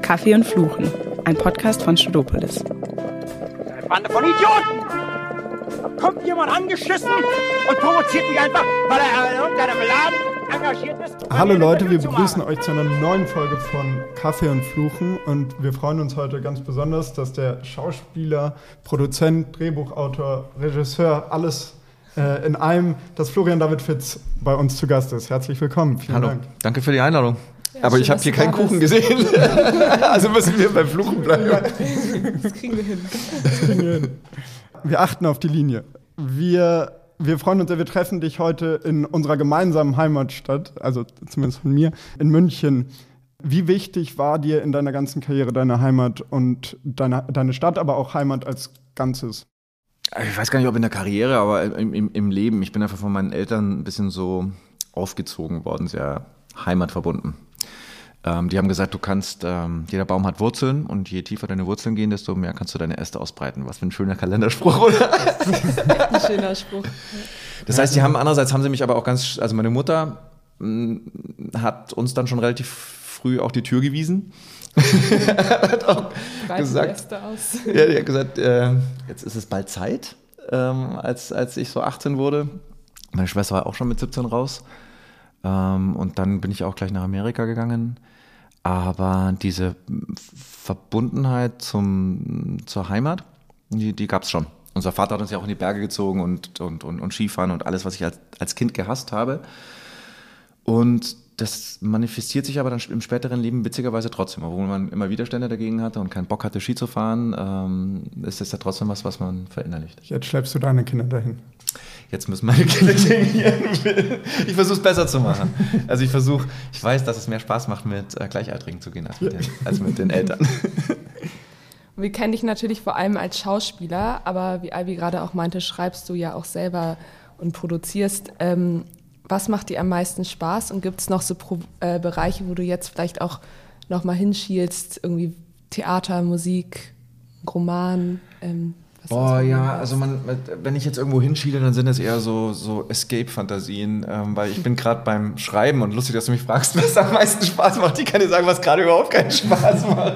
Kaffee und Fluchen, ein Podcast von Studopolis. Eine Bande von Idioten! Da kommt jemand angeschissen und provoziert mich einfach, weil er in irgendeinem Laden engagiert ist. Hallo Leute, wir begrüßen euch zu einer neuen Folge von Kaffee und Fluchen und wir freuen uns heute ganz besonders, dass der Schauspieler, Produzent, Drehbuchautor, Regisseur, alles in einem, dass Florian David Fitz bei uns zu Gast ist. Herzlich willkommen. Vielen Dank. Danke für die Einladung. Ja, aber schön, ich habe hier keinen Kuchen gesehen. Also müssen wir beim Fluchen bleiben. Das kriegen wir hin. Wir achten auf die Linie. Wir freuen uns sehr, wir treffen dich heute in unserer gemeinsamen Heimatstadt, also zumindest von mir, in München. Wie wichtig war dir in deiner ganzen Karriere deine Heimat und deine Stadt, aber auch Heimat als Ganzes? Ich weiß gar nicht, ob in der Karriere, aber im Leben. Ich bin einfach von meinen Eltern ein bisschen so aufgezogen worden, sehr heimatverbunden. Die haben gesagt, du kannst, jeder Baum hat Wurzeln und je tiefer deine Wurzeln gehen, desto mehr kannst du deine Äste ausbreiten. Was für ein schöner Kalenderspruch, oder? Das ist echt ein schöner Spruch. Das heißt, andererseits haben sie mich aber auch also meine Mutter hat uns dann schon relativ früh auch die Tür gewiesen. Hat auch gesagt, die hat gesagt, jetzt ist es bald Zeit, als ich so 18 wurde. Meine Schwester war auch schon mit 17 raus. Und dann bin ich auch gleich nach Amerika gegangen. Aber diese Verbundenheit zur Heimat, die gab es schon. Unser Vater hat uns ja auch in die Berge gezogen und Skifahren und alles, was ich als Kind gehasst habe. Und das manifestiert sich aber dann im späteren Leben witzigerweise trotzdem. Obwohl man immer Widerstände dagegen hatte und keinen Bock hatte, Ski zu fahren, ist das ja trotzdem was man verinnerlicht. Jetzt schleppst du deine Kinder dahin. Jetzt müssen meine Kinder gehen. Ich versuche es besser zu machen. Also ich weiß, dass es mehr Spaß macht, mit Gleichaltrigen zu gehen, als mit den Eltern. Wir kennen dich natürlich vor allem als Schauspieler, aber wie Albi gerade auch meinte, schreibst du ja auch selber und produzierst. Was macht dir am meisten Spaß und gibt es noch so Bereiche, wo du jetzt vielleicht auch noch mal hinschielst, irgendwie Theater, Musik, Roman? Also wenn ich jetzt irgendwo hinschiele, dann sind es eher so Escape-Fantasien, weil ich bin gerade beim Schreiben und lustig, dass du mich fragst, was am meisten Spaß macht. Ich kann dir sagen, was gerade überhaupt keinen Spaß macht.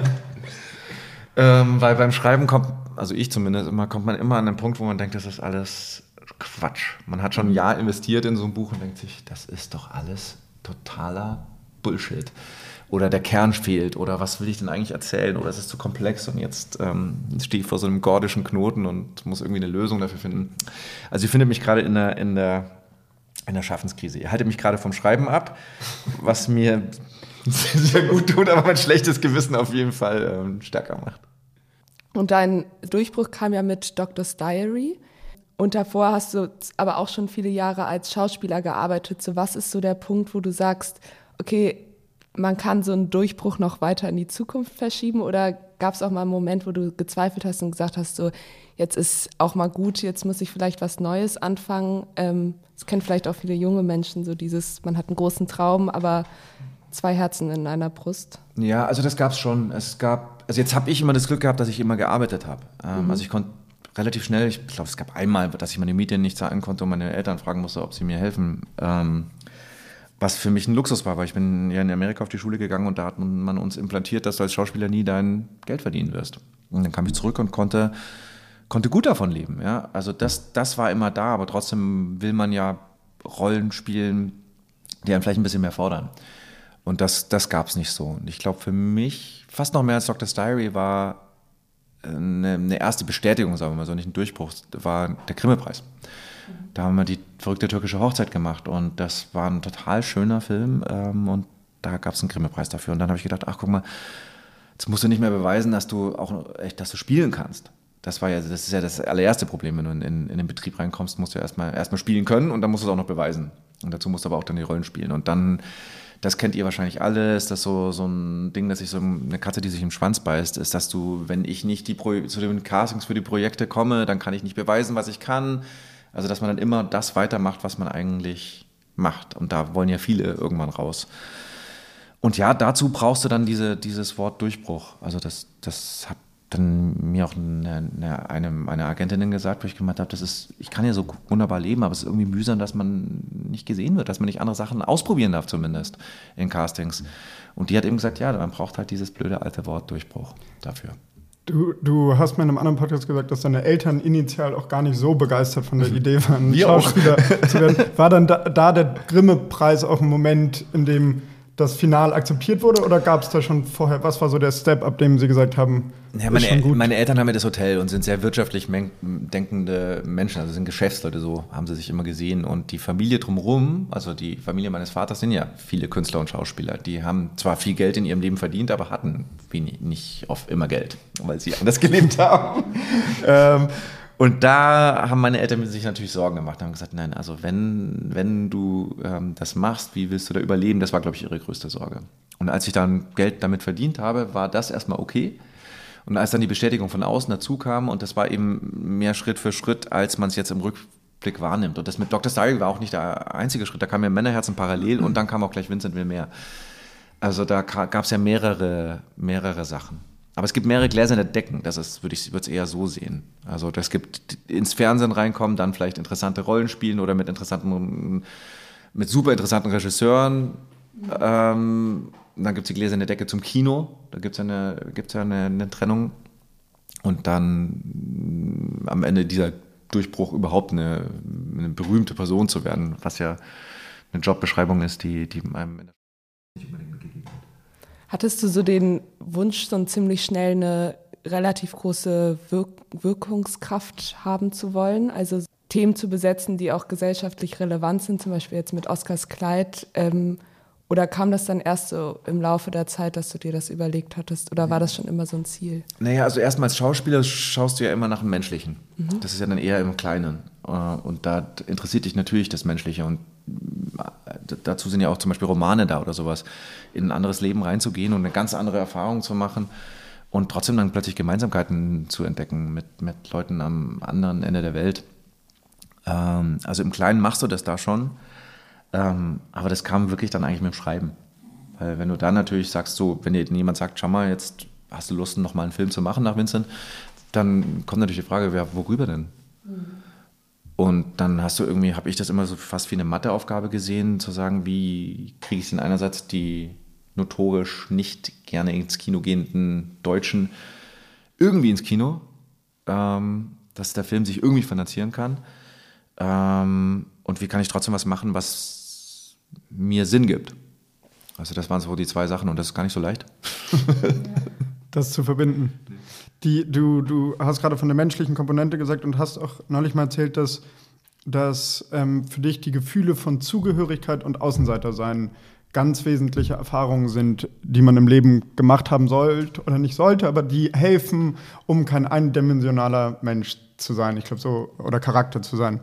Weil beim Schreiben kommt man immer an den Punkt, wo man denkt, das ist alles Quatsch. Man hat schon ein Jahr investiert in so ein Buch und denkt sich, das ist doch alles totaler Bullshit. Oder der Kern fehlt, oder was will ich denn eigentlich erzählen, oder es ist zu komplex und jetzt stehe ich vor so einem gordischen Knoten und muss irgendwie eine Lösung dafür finden. Also ihr findet mich gerade in der Schaffenskrise. Ihr haltet mich gerade vom Schreiben ab, was mir sehr gut tut, aber mein schlechtes Gewissen auf jeden Fall stärker macht. Und dein Durchbruch kam ja mit Doctor's Diary. Und davor hast du aber auch schon viele Jahre als Schauspieler gearbeitet. So, was ist so der Punkt, wo du sagst, okay, man kann so einen Durchbruch noch weiter in die Zukunft verschieben? Oder gab es auch mal einen Moment, wo du gezweifelt hast und gesagt hast, so, jetzt ist auch mal gut, jetzt muss ich vielleicht was Neues anfangen? Das kennen vielleicht auch viele junge Menschen, so dieses, man hat einen großen Traum, aber 2 Herzen in einer Brust. Ja, also das gab es schon. Also jetzt habe ich immer das Glück gehabt, dass ich immer gearbeitet habe. Also ich konnte relativ schnell, ich glaube, es gab einmal, dass ich meine Miete nicht zahlen konnte und meine Eltern fragen musste, ob sie mir helfen. Was für mich ein Luxus war, weil ich bin ja in Amerika auf die Schule gegangen und da hat man uns implantiert, dass du als Schauspieler nie dein Geld verdienen wirst. Und dann kam ich zurück und konnte gut davon leben. Ja? Also das war immer da, aber trotzdem will man ja Rollen spielen, die einen vielleicht ein bisschen mehr fordern. Und das gab es nicht so. Und ich glaube, für mich, fast noch mehr als Doctor's Diary, war eine erste Bestätigung, sagen wir mal so, nicht ein Durchbruch, war der Grimme-Preis. Da haben wir die verrückte türkische Hochzeit gemacht und das war ein total schöner Film und da gab es einen Grimme-Preis dafür. Und dann habe ich gedacht, ach guck mal, jetzt musst du nicht mehr beweisen, dass du spielen kannst. Das ist ja das allererste Problem, wenn du in den Betrieb reinkommst, musst du erstmal spielen können und dann musst du es auch noch beweisen. Und dazu musst du aber auch dann die Rollen spielen. Und dann, das kennt ihr wahrscheinlich alle, ist das so ein Ding, dass ich so eine Katze, die sich im Schwanz beißt, ist, dass du, wenn ich nicht zu den Castings für die Projekte komme, dann kann ich nicht beweisen, was ich kann. Also, dass man dann immer das weitermacht, was man eigentlich macht. Und da wollen ja viele irgendwann raus. Und ja, dazu brauchst du dann dieses Wort Durchbruch. Also, das dann mir auch eine Agentin gesagt, wo ich gemeint habe, ich kann ja so wunderbar leben, aber es ist irgendwie mühsam, dass man nicht gesehen wird, dass man nicht andere Sachen ausprobieren darf zumindest in Castings. Und die hat eben gesagt, ja, man braucht halt dieses blöde alte Wort Durchbruch dafür. Du hast mir in einem anderen Podcast gesagt, dass deine Eltern initial auch gar nicht so begeistert von der Idee waren, Schauspieler zu werden. War dann da der Grimme-Preis auch ein Moment, in dem das Final akzeptiert wurde, oder gab es da schon vorher, was war so der Step, ab dem sie gesagt haben, ja, meine Eltern haben ja das Hotel und sind sehr wirtschaftlich denkende Menschen, also sind Geschäftsleute, so haben sie sich immer gesehen, und die Familie drumherum, also die Familie meines Vaters, sind ja viele Künstler und Schauspieler, die haben zwar viel Geld in ihrem Leben verdient, aber hatten nicht oft immer Geld, weil sie anders gelebt haben. Und da haben meine Eltern sich natürlich Sorgen gemacht, haben gesagt, nein, also wenn du das machst, wie willst du da überleben? Das war, glaube ich, ihre größte Sorge. Und als ich dann Geld damit verdient habe, war das erstmal okay. Und als dann die Bestätigung von außen dazu kam, und das war eben mehr Schritt für Schritt, als man es jetzt im Rückblick wahrnimmt. Und das mit Dr. Style war auch nicht der einzige Schritt, da kam ja Männerherzen parallel und dann kam auch gleich Vincent will mehr. Also da gab es ja mehrere Sachen. Aber es gibt mehrere gläserne Decken, würde ich es eher so sehen. Also das gibt ins Fernsehen reinkommen, dann vielleicht interessante Rollen spielen oder mit super interessanten Regisseuren. Dann gibt es die gläserne Decke zum Kino, da gibt es ja eine Trennung. Und dann am Ende dieser Durchbruch überhaupt eine berühmte Person zu werden, was ja eine Jobbeschreibung ist, die einem nicht unbedingt begegnet. Hattest du so den Wunsch, so ziemlich schnell eine relativ große Wirkungskraft haben zu wollen? Also Themen zu besetzen, die auch gesellschaftlich relevant sind, zum Beispiel jetzt mit Oscars Kleid. Oder kam das dann erst so im Laufe der Zeit, dass du dir das überlegt hattest? Oder war das schon immer so ein Ziel? Naja, also erstmal als Schauspieler schaust du ja immer nach dem Menschlichen. Mhm. Das ist ja dann eher im Kleinen. Und da interessiert dich natürlich das Menschliche. Und dazu sind ja auch zum Beispiel Romane da oder sowas, in ein anderes Leben reinzugehen und eine ganz andere Erfahrung zu machen und trotzdem dann plötzlich Gemeinsamkeiten zu entdecken mit Leuten am anderen Ende der Welt. Also im Kleinen machst du das da schon, aber das kam wirklich dann eigentlich mit dem Schreiben. Weil wenn du dann natürlich sagst, so, wenn dir jemand sagt, schau mal, jetzt hast du Lust, noch mal einen Film zu machen nach Vincent, dann kommt natürlich die Frage, ja, worüber denn? Mhm. Und dann habe ich das immer so fast wie eine Matheaufgabe gesehen, zu sagen, wie kriege ich es denn einerseits die notorisch nicht gerne ins Kino gehenden Deutschen irgendwie ins Kino, dass der Film sich irgendwie finanzieren kann, und wie kann ich trotzdem was machen, was mir Sinn gibt. Also das waren so die zwei Sachen und das ist gar nicht so leicht. Das zu verbinden. Du hast gerade von der menschlichen Komponente gesagt und hast auch neulich mal erzählt, dass für dich die Gefühle von Zugehörigkeit und Außenseitersein ganz wesentliche Erfahrungen sind, die man im Leben gemacht haben sollte oder nicht sollte, aber die helfen, um kein eindimensionaler Mensch zu sein, ich glaube so, oder Charakter zu sein.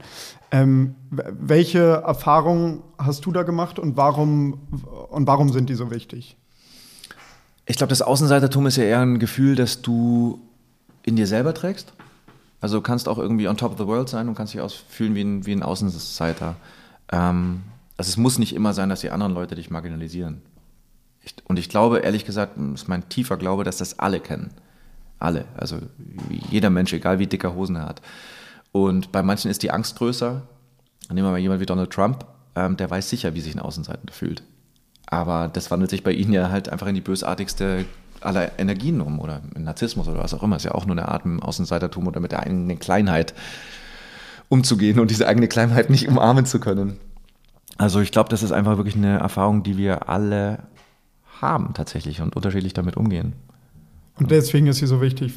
Welche Erfahrungen hast du da gemacht und warum sind die so wichtig? Ich glaube, das Außenseitertum ist ja eher ein Gefühl, das du in dir selber trägst. Also du kannst auch irgendwie on top of the world sein und kannst dich fühlen wie ein Außenseiter. Also es muss nicht immer sein, dass die anderen Leute dich marginalisieren. Und ich glaube, ehrlich gesagt, ist mein tiefer Glaube, dass das alle kennen. Alle. Also jeder Mensch, egal wie dicke Hosen er hat. Und bei manchen ist die Angst größer. Nehmen wir mal jemanden wie Donald Trump, der weiß sicher, wie sich ein Außenseiter fühlt. Aber das wandelt sich bei ihnen ja halt einfach in die bösartigste aller Energien um oder in Narzissmus oder was auch immer. Ist ja auch nur eine Art im Außenseitertum oder mit der eigenen Kleinheit umzugehen und diese eigene Kleinheit nicht umarmen zu können. Also ich glaube, das ist einfach wirklich eine Erfahrung, die wir alle haben tatsächlich und unterschiedlich damit umgehen. Und deswegen ist sie so wichtig,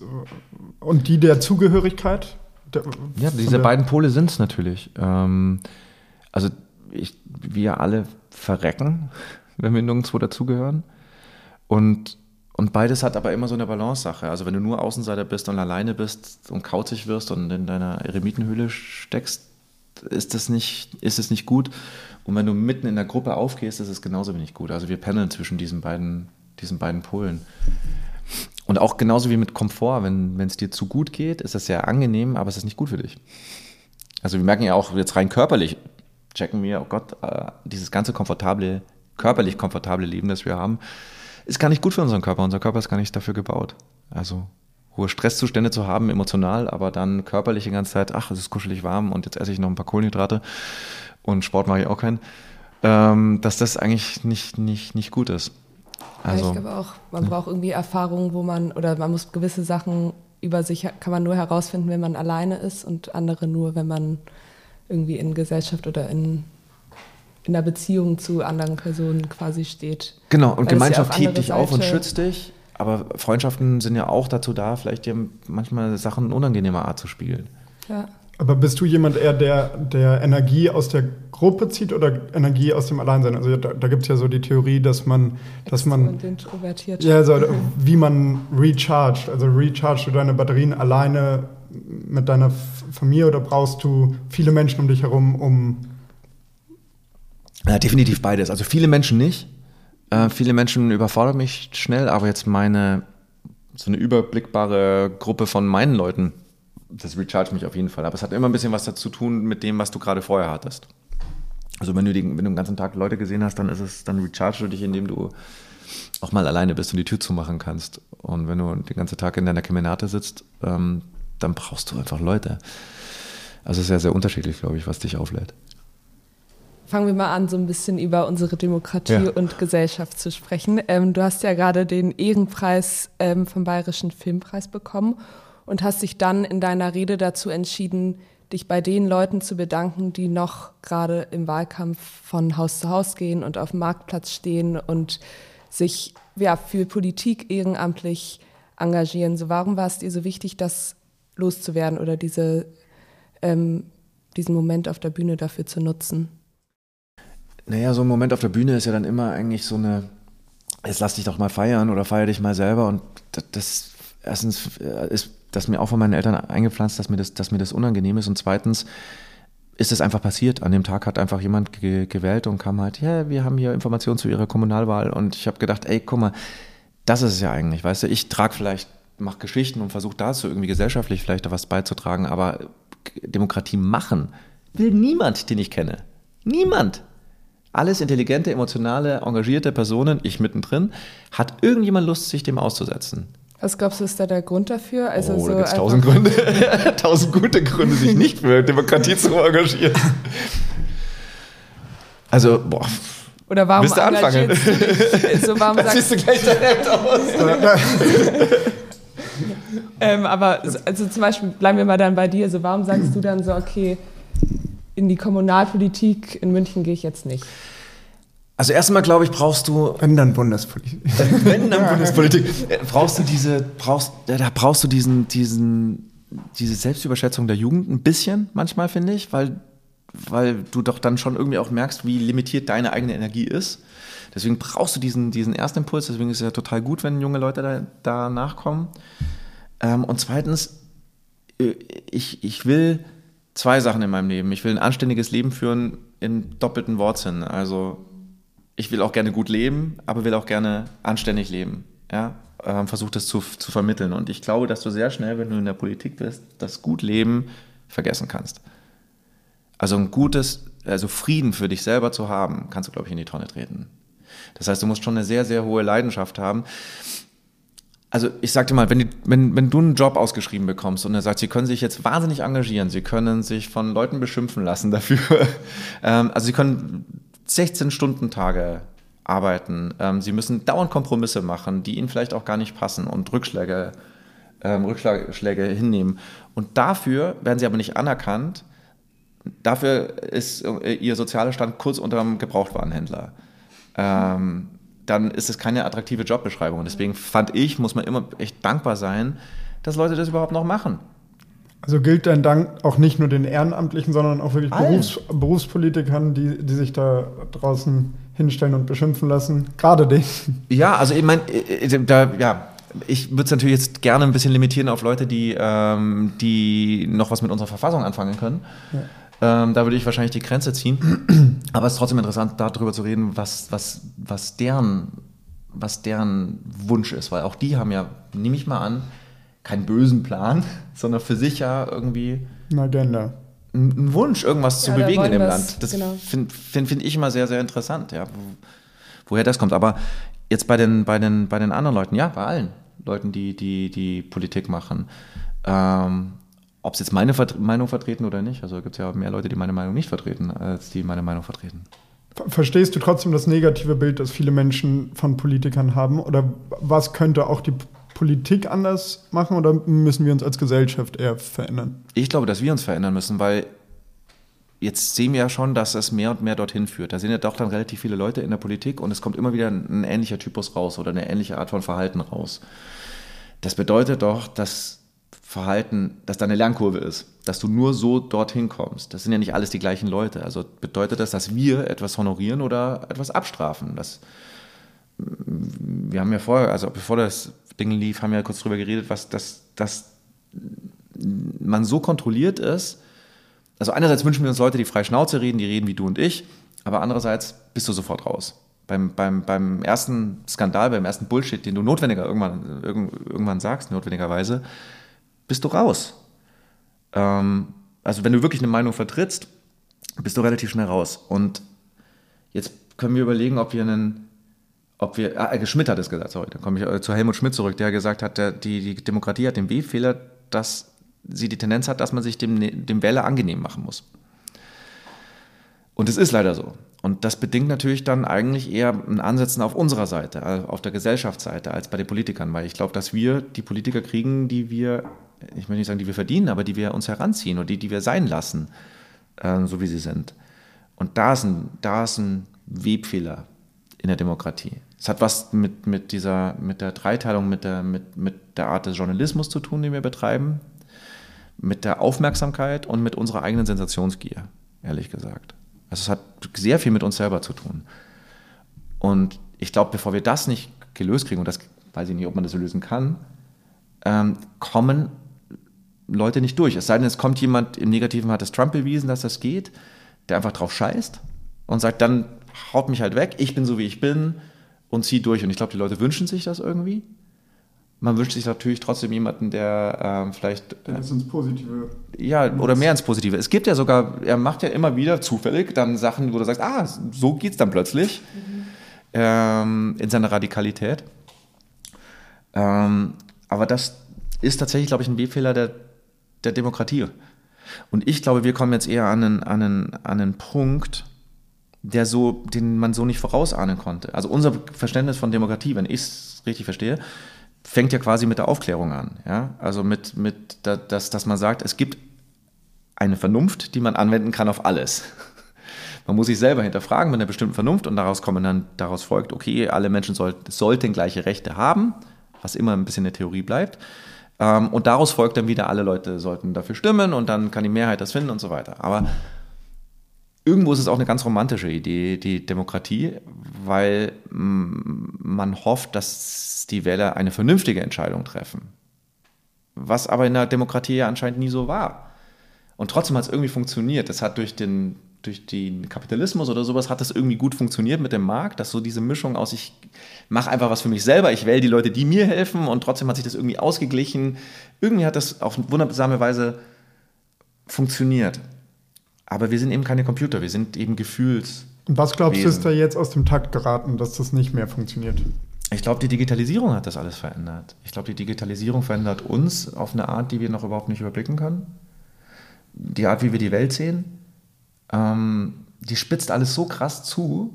und die der Zugehörigkeit? Ja, diese beiden Pole sind es natürlich. Also wir alle verrecken, wenn wir nirgendwo dazugehören. Und beides hat aber immer so eine Balance-Sache. Also wenn du nur Außenseiter bist und alleine bist und kauzig wirst und in deiner Eremitenhöhle steckst, ist es nicht gut. Und wenn du mitten in der Gruppe aufgehst, ist es genauso wenig gut. Also wir pendeln zwischen diesen beiden Polen. Und auch genauso wie mit Komfort, wenn es dir zu gut geht, ist das sehr angenehm, aber es ist nicht gut für dich. Also wir merken ja auch jetzt rein körperlich, checken wir, oh Gott, dieses ganze körperlich komfortable Leben, das wir haben, ist gar nicht gut für unseren Körper. Unser Körper ist gar nicht dafür gebaut. Also hohe Stresszustände zu haben, emotional, aber dann körperlich die ganze Zeit, ach, es ist kuschelig warm und jetzt esse ich noch ein paar Kohlenhydrate und Sport mache ich auch keinen, dass das eigentlich nicht gut ist. Also, ja, ich glaube auch, man braucht irgendwie Erfahrungen, man muss gewisse Sachen über sich, kann man nur herausfinden, wenn man alleine ist und andere nur, wenn man irgendwie in Gesellschaft oder in einer Beziehung zu anderen Personen quasi steht. Genau, und weil Gemeinschaft ja hebt dich auf und schützt dich, aber Freundschaften sind ja auch dazu da, vielleicht dir manchmal Sachen unangenehmer Art zu spiegeln. Ja. Aber bist du jemand eher, der Energie aus der Gruppe zieht oder Energie aus dem Alleinsein? Also da gibt es ja so die Theorie, dass man und introvertiert. Ja, so, wie man rechargt. Also rechargst du deine Batterien alleine mit deiner Familie oder brauchst du viele Menschen um dich herum, Ja, definitiv beides. Also viele Menschen nicht. Viele Menschen überfordern mich schnell, aber jetzt so eine überblickbare Gruppe von meinen Leuten, das recharge mich auf jeden Fall. Aber es hat immer ein bisschen was dazu zu tun mit dem, was du gerade vorher hattest. Also wenn du den ganzen Tag Leute gesehen hast, dann recharge du dich, indem du auch mal alleine bist und die Tür zumachen kannst. Und wenn du den ganzen Tag in deiner Kemenate sitzt, dann brauchst du einfach Leute. Also es ist sehr, sehr unterschiedlich, glaube ich, was dich auflädt. Fangen wir mal an, so ein bisschen über unsere Demokratie und Gesellschaft zu sprechen. Du hast ja gerade den Ehrenpreis vom Bayerischen Filmpreis bekommen und hast dich dann in deiner Rede dazu entschieden, dich bei den Leuten zu bedanken, die noch gerade im Wahlkampf von Haus zu Haus gehen und auf dem Marktplatz stehen und sich für Politik ehrenamtlich engagieren. So, warum war es dir so wichtig, das loszuwerden oder diesen Moment auf der Bühne dafür zu nutzen? Naja, so ein Moment auf der Bühne ist ja dann immer eigentlich so jetzt lass dich doch mal feiern oder feier dich mal selber. Und das erstens ist das mir auch von meinen Eltern eingepflanzt, dass mir das unangenehm ist. Und zweitens ist es einfach passiert. An dem Tag hat einfach jemand gewählt und kam halt, ja, wir haben hier Informationen zu ihrer Kommunalwahl. Und ich habe gedacht, ey, guck mal, das ist es ja eigentlich, weißt du, ich mache Geschichten und versuche dazu irgendwie gesellschaftlich vielleicht da was beizutragen, aber Demokratie machen will niemand, den ich kenne. Niemand. Alles intelligente, emotionale, engagierte Personen, ich mittendrin, hat irgendjemand Lust, sich dem auszusetzen? Was glaubst du, ist da der Grund dafür? Also da gibt es 1000 Gründe. 1000 gute Gründe, sich nicht für Demokratie zu engagieren. Also, oder warum willst du anfangen? Warum siehst du gleich direkt aus. Aber also zum Beispiel, bleiben wir mal dann bei dir, also warum sagst du dann so, okay, in die Kommunalpolitik in München gehe ich jetzt nicht? Also erstmal, glaube ich, brauchst du... Wenn dann Bundespolitik. Brauchst du diese Selbstüberschätzung der Jugend ein bisschen manchmal, finde ich, weil du doch dann schon irgendwie auch merkst, wie limitiert deine eigene Energie ist. Deswegen brauchst du diesen ersten Impuls, deswegen ist es ja total gut, wenn junge Leute da nachkommen. Und zweitens, ich will 2 Sachen in meinem Leben. Ich will ein anständiges Leben führen im doppelten Wortsinn. Also ich will auch gerne gut leben, aber will auch gerne anständig leben. Ja? Versuch das zu vermitteln. Und ich glaube, dass du sehr schnell, wenn du in der Politik bist, das Gutleben vergessen kannst. Also Frieden für dich selber zu haben, kannst du, glaube ich, in die Tonne treten. Das heißt, du musst schon eine sehr, sehr hohe Leidenschaft haben. Also ich sag dir mal, wenn du einen Job ausgeschrieben bekommst und er sagt, Sie können sich jetzt wahnsinnig engagieren, Sie können sich von Leuten beschimpfen lassen dafür, also Sie können 16-Stunden-Tage arbeiten, Sie müssen dauernd Kompromisse machen, die Ihnen vielleicht auch gar nicht passen und Rückschläge hinnehmen. Und dafür werden Sie aber nicht anerkannt, dafür ist Ihr sozialer Stand kurz unter dem Gebrauchtwarenhändler. Dann ist es keine attraktive Jobbeschreibung. Deswegen muss man immer echt dankbar sein, dass Leute das überhaupt noch machen. Also gilt dein Dank auch nicht nur den Ehrenamtlichen, sondern auch wirklich Berufspolitikern, die sich da draußen hinstellen und beschimpfen lassen, gerade denen. Ja, also ich meine, ich würde es natürlich jetzt gerne ein bisschen limitieren auf Leute, die noch was mit unserer Verfassung anfangen können. Ja. Da würde ich wahrscheinlich die Grenze ziehen. Aber es ist trotzdem interessant, darüber zu reden, was deren Wunsch ist. Weil auch die haben ja, nehme ich mal an, keinen bösen Plan, sondern für sich ja irgendwie eine Agenda. Einen Wunsch, irgendwas zu bewegen in dem Land. Das genau. finde ich immer sehr, sehr interessant, ja, woher das kommt. Aber jetzt bei den anderen Leuten, ja, bei allen Leuten, die Politik machen. Ob sie jetzt meine Meinung vertreten oder nicht. Also gibt es ja mehr Leute, die meine Meinung nicht vertreten, als die meine Meinung vertreten. Verstehst du trotzdem das negative Bild, das viele Menschen von Politikern haben? Oder was könnte auch die Politik anders machen? Oder müssen wir uns als Gesellschaft eher verändern? Ich glaube, dass wir uns verändern müssen, weil jetzt sehen wir ja schon, dass es mehr und mehr dorthin führt. Da sind ja doch dann relativ viele Leute in der Politik und es kommt immer wieder ein ähnlicher Typus raus oder eine ähnliche Art von Verhalten raus. Das bedeutet doch, dass Verhalten, dass da eine Lernkurve ist, dass du nur so dorthin kommst. Das sind ja nicht alles die gleichen Leute. Also bedeutet das, dass wir etwas honorieren oder etwas abstrafen. Wir haben ja vorher, also bevor das Ding lief, haben wir ja kurz drüber geredet, dass man so kontrolliert ist. Also einerseits wünschen wir uns Leute, die frei Schnauze reden, die reden wie du und ich, aber andererseits bist du sofort raus. Beim ersten Skandal, beim ersten Bullshit, den du irgendwann sagst, notwendigerweise, bist du raus. Also wenn du wirklich eine Meinung vertrittst, bist du relativ schnell raus. Und jetzt können wir überlegen, Schmidt hat es gesagt, sorry, dann komme ich zu Helmut Schmidt zurück, der gesagt hat, die Demokratie hat den W-Fehler, dass sie die Tendenz hat, dass man sich dem Wähler angenehm machen muss. Und es ist leider so. Und das bedingt natürlich dann eigentlich eher ein Ansetzen auf unserer Seite, auf der Gesellschaftsseite, als bei den Politikern. Weil ich glaube, dass wir die Politiker kriegen, die wir, ich möchte nicht sagen, die wir verdienen, aber die wir uns heranziehen und die wir sein lassen, so wie sie sind. Und da ist ein Webfehler in der Demokratie. Es hat was mit der Dreiteilung, mit der Art des Journalismus zu tun, den wir betreiben, mit der Aufmerksamkeit und mit unserer eigenen Sensationsgier, ehrlich gesagt. Also es hat sehr viel mit uns selber zu tun. Und ich glaube, bevor wir das nicht gelöst kriegen, und das weiß ich nicht, ob man das so lösen kann, kommen Leute nicht durch. Es sei denn, es kommt jemand, im Negativen hat es Trump bewiesen, dass das geht, der einfach drauf scheißt und sagt, dann haut mich halt weg, ich bin so, wie ich bin und zieh durch. Und ich glaube, die Leute wünschen sich das irgendwie. Man wünscht sich natürlich trotzdem jemanden, der vielleicht... Der ist ins Positive. Ja, oder mehr ins Positive. Es gibt ja sogar, er macht ja immer wieder zufällig dann Sachen, wo du sagst, so geht's dann plötzlich in seiner Radikalität. Aber das ist tatsächlich, glaube ich, ein B-Fehler der Demokratie. Und ich glaube, wir kommen jetzt eher an einen Punkt, den man so nicht vorausahnen konnte. Also unser Verständnis von Demokratie, wenn ich es richtig verstehe, fängt ja quasi mit der Aufklärung an. Ja? Also dass man sagt, es gibt eine Vernunft, die man anwenden kann auf alles. Man muss sich selber hinterfragen mit einer bestimmten Vernunft und daraus folgt, okay, alle Menschen sollten gleiche Rechte haben, was immer ein bisschen eine Theorie bleibt. Und daraus folgt dann wieder, alle Leute sollten dafür stimmen und dann kann die Mehrheit das finden und so weiter. Aber irgendwo ist es auch eine ganz romantische Idee, die Demokratie, weil man hofft, dass die Wähler eine vernünftige Entscheidung treffen. Was aber in der Demokratie ja anscheinend nie so war. Und trotzdem hat es irgendwie funktioniert. Es hat durch den Kapitalismus oder sowas hat es irgendwie gut funktioniert mit dem Markt, dass so diese Mischung aus, ich mache einfach was für mich selber, ich wähle die Leute, die mir helfen und trotzdem hat sich das irgendwie ausgeglichen. Irgendwie hat das auf wundersame Weise funktioniert. Aber wir sind eben keine Computer, wir sind eben Gefühls. Und was glaubst du, ist da jetzt aus dem Takt geraten, dass das nicht mehr funktioniert? Ich glaube, die Digitalisierung hat das alles verändert. Ich glaube, die Digitalisierung verändert uns auf eine Art, die wir noch überhaupt nicht überblicken können. Die Art, wie wir die Welt sehen, die spitzt alles so krass zu,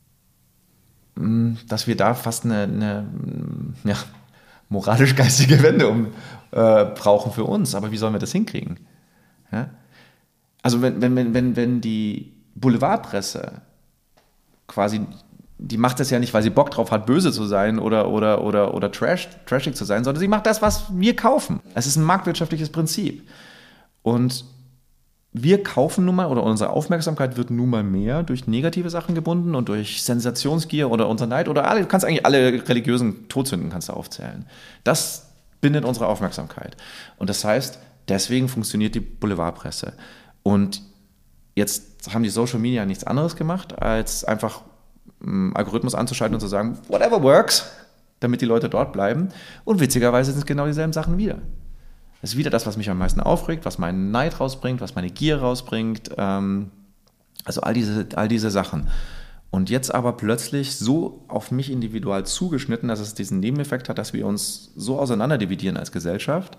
dass wir da fast eine moralisch-geistige Wende brauchen für uns. Aber wie sollen wir das hinkriegen? Ja? Also wenn die Boulevardpresse quasi, die macht das ja nicht, weil sie Bock drauf hat, böse zu sein oder trashig zu sein, sondern sie macht das, was wir kaufen. Es ist ein marktwirtschaftliches Prinzip. Und wir kaufen nun mal, oder unsere Aufmerksamkeit wird nun mal mehr durch negative Sachen gebunden und durch Sensationsgier oder unser Neid oder du kannst eigentlich alle religiösen Todsünden kannst du aufzählen. Das bindet unsere Aufmerksamkeit. Und das heißt, deswegen funktioniert die Boulevardpresse. Und jetzt haben die Social Media nichts anderes gemacht, als einfach einen Algorithmus anzuschalten und zu sagen, whatever works, damit die Leute dort bleiben. Und witzigerweise sind es genau dieselben Sachen wieder. Das ist wieder das, was mich am meisten aufregt, was meinen Neid rausbringt, was meine Gier rausbringt. Also all diese Sachen. Und jetzt aber plötzlich so auf mich individual zugeschnitten, dass es diesen Nebeneffekt hat, dass wir uns so auseinanderdividieren als Gesellschaft,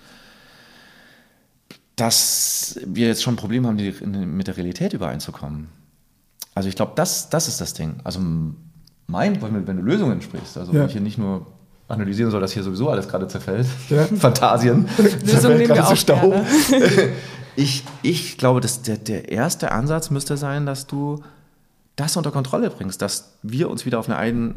dass wir jetzt schon ein Problem haben, mit der Realität übereinzukommen. Also ich glaube, das ist das Ding. Also wenn du Lösungen sprichst, also wenn ich hier nicht nur analysieren soll, dass hier sowieso alles gerade zerfällt, Fantasien, Lösungen nehmen wir auch gerne. Ich glaube, dass der erste Ansatz müsste sein, dass du das unter Kontrolle bringst, dass wir uns wieder auf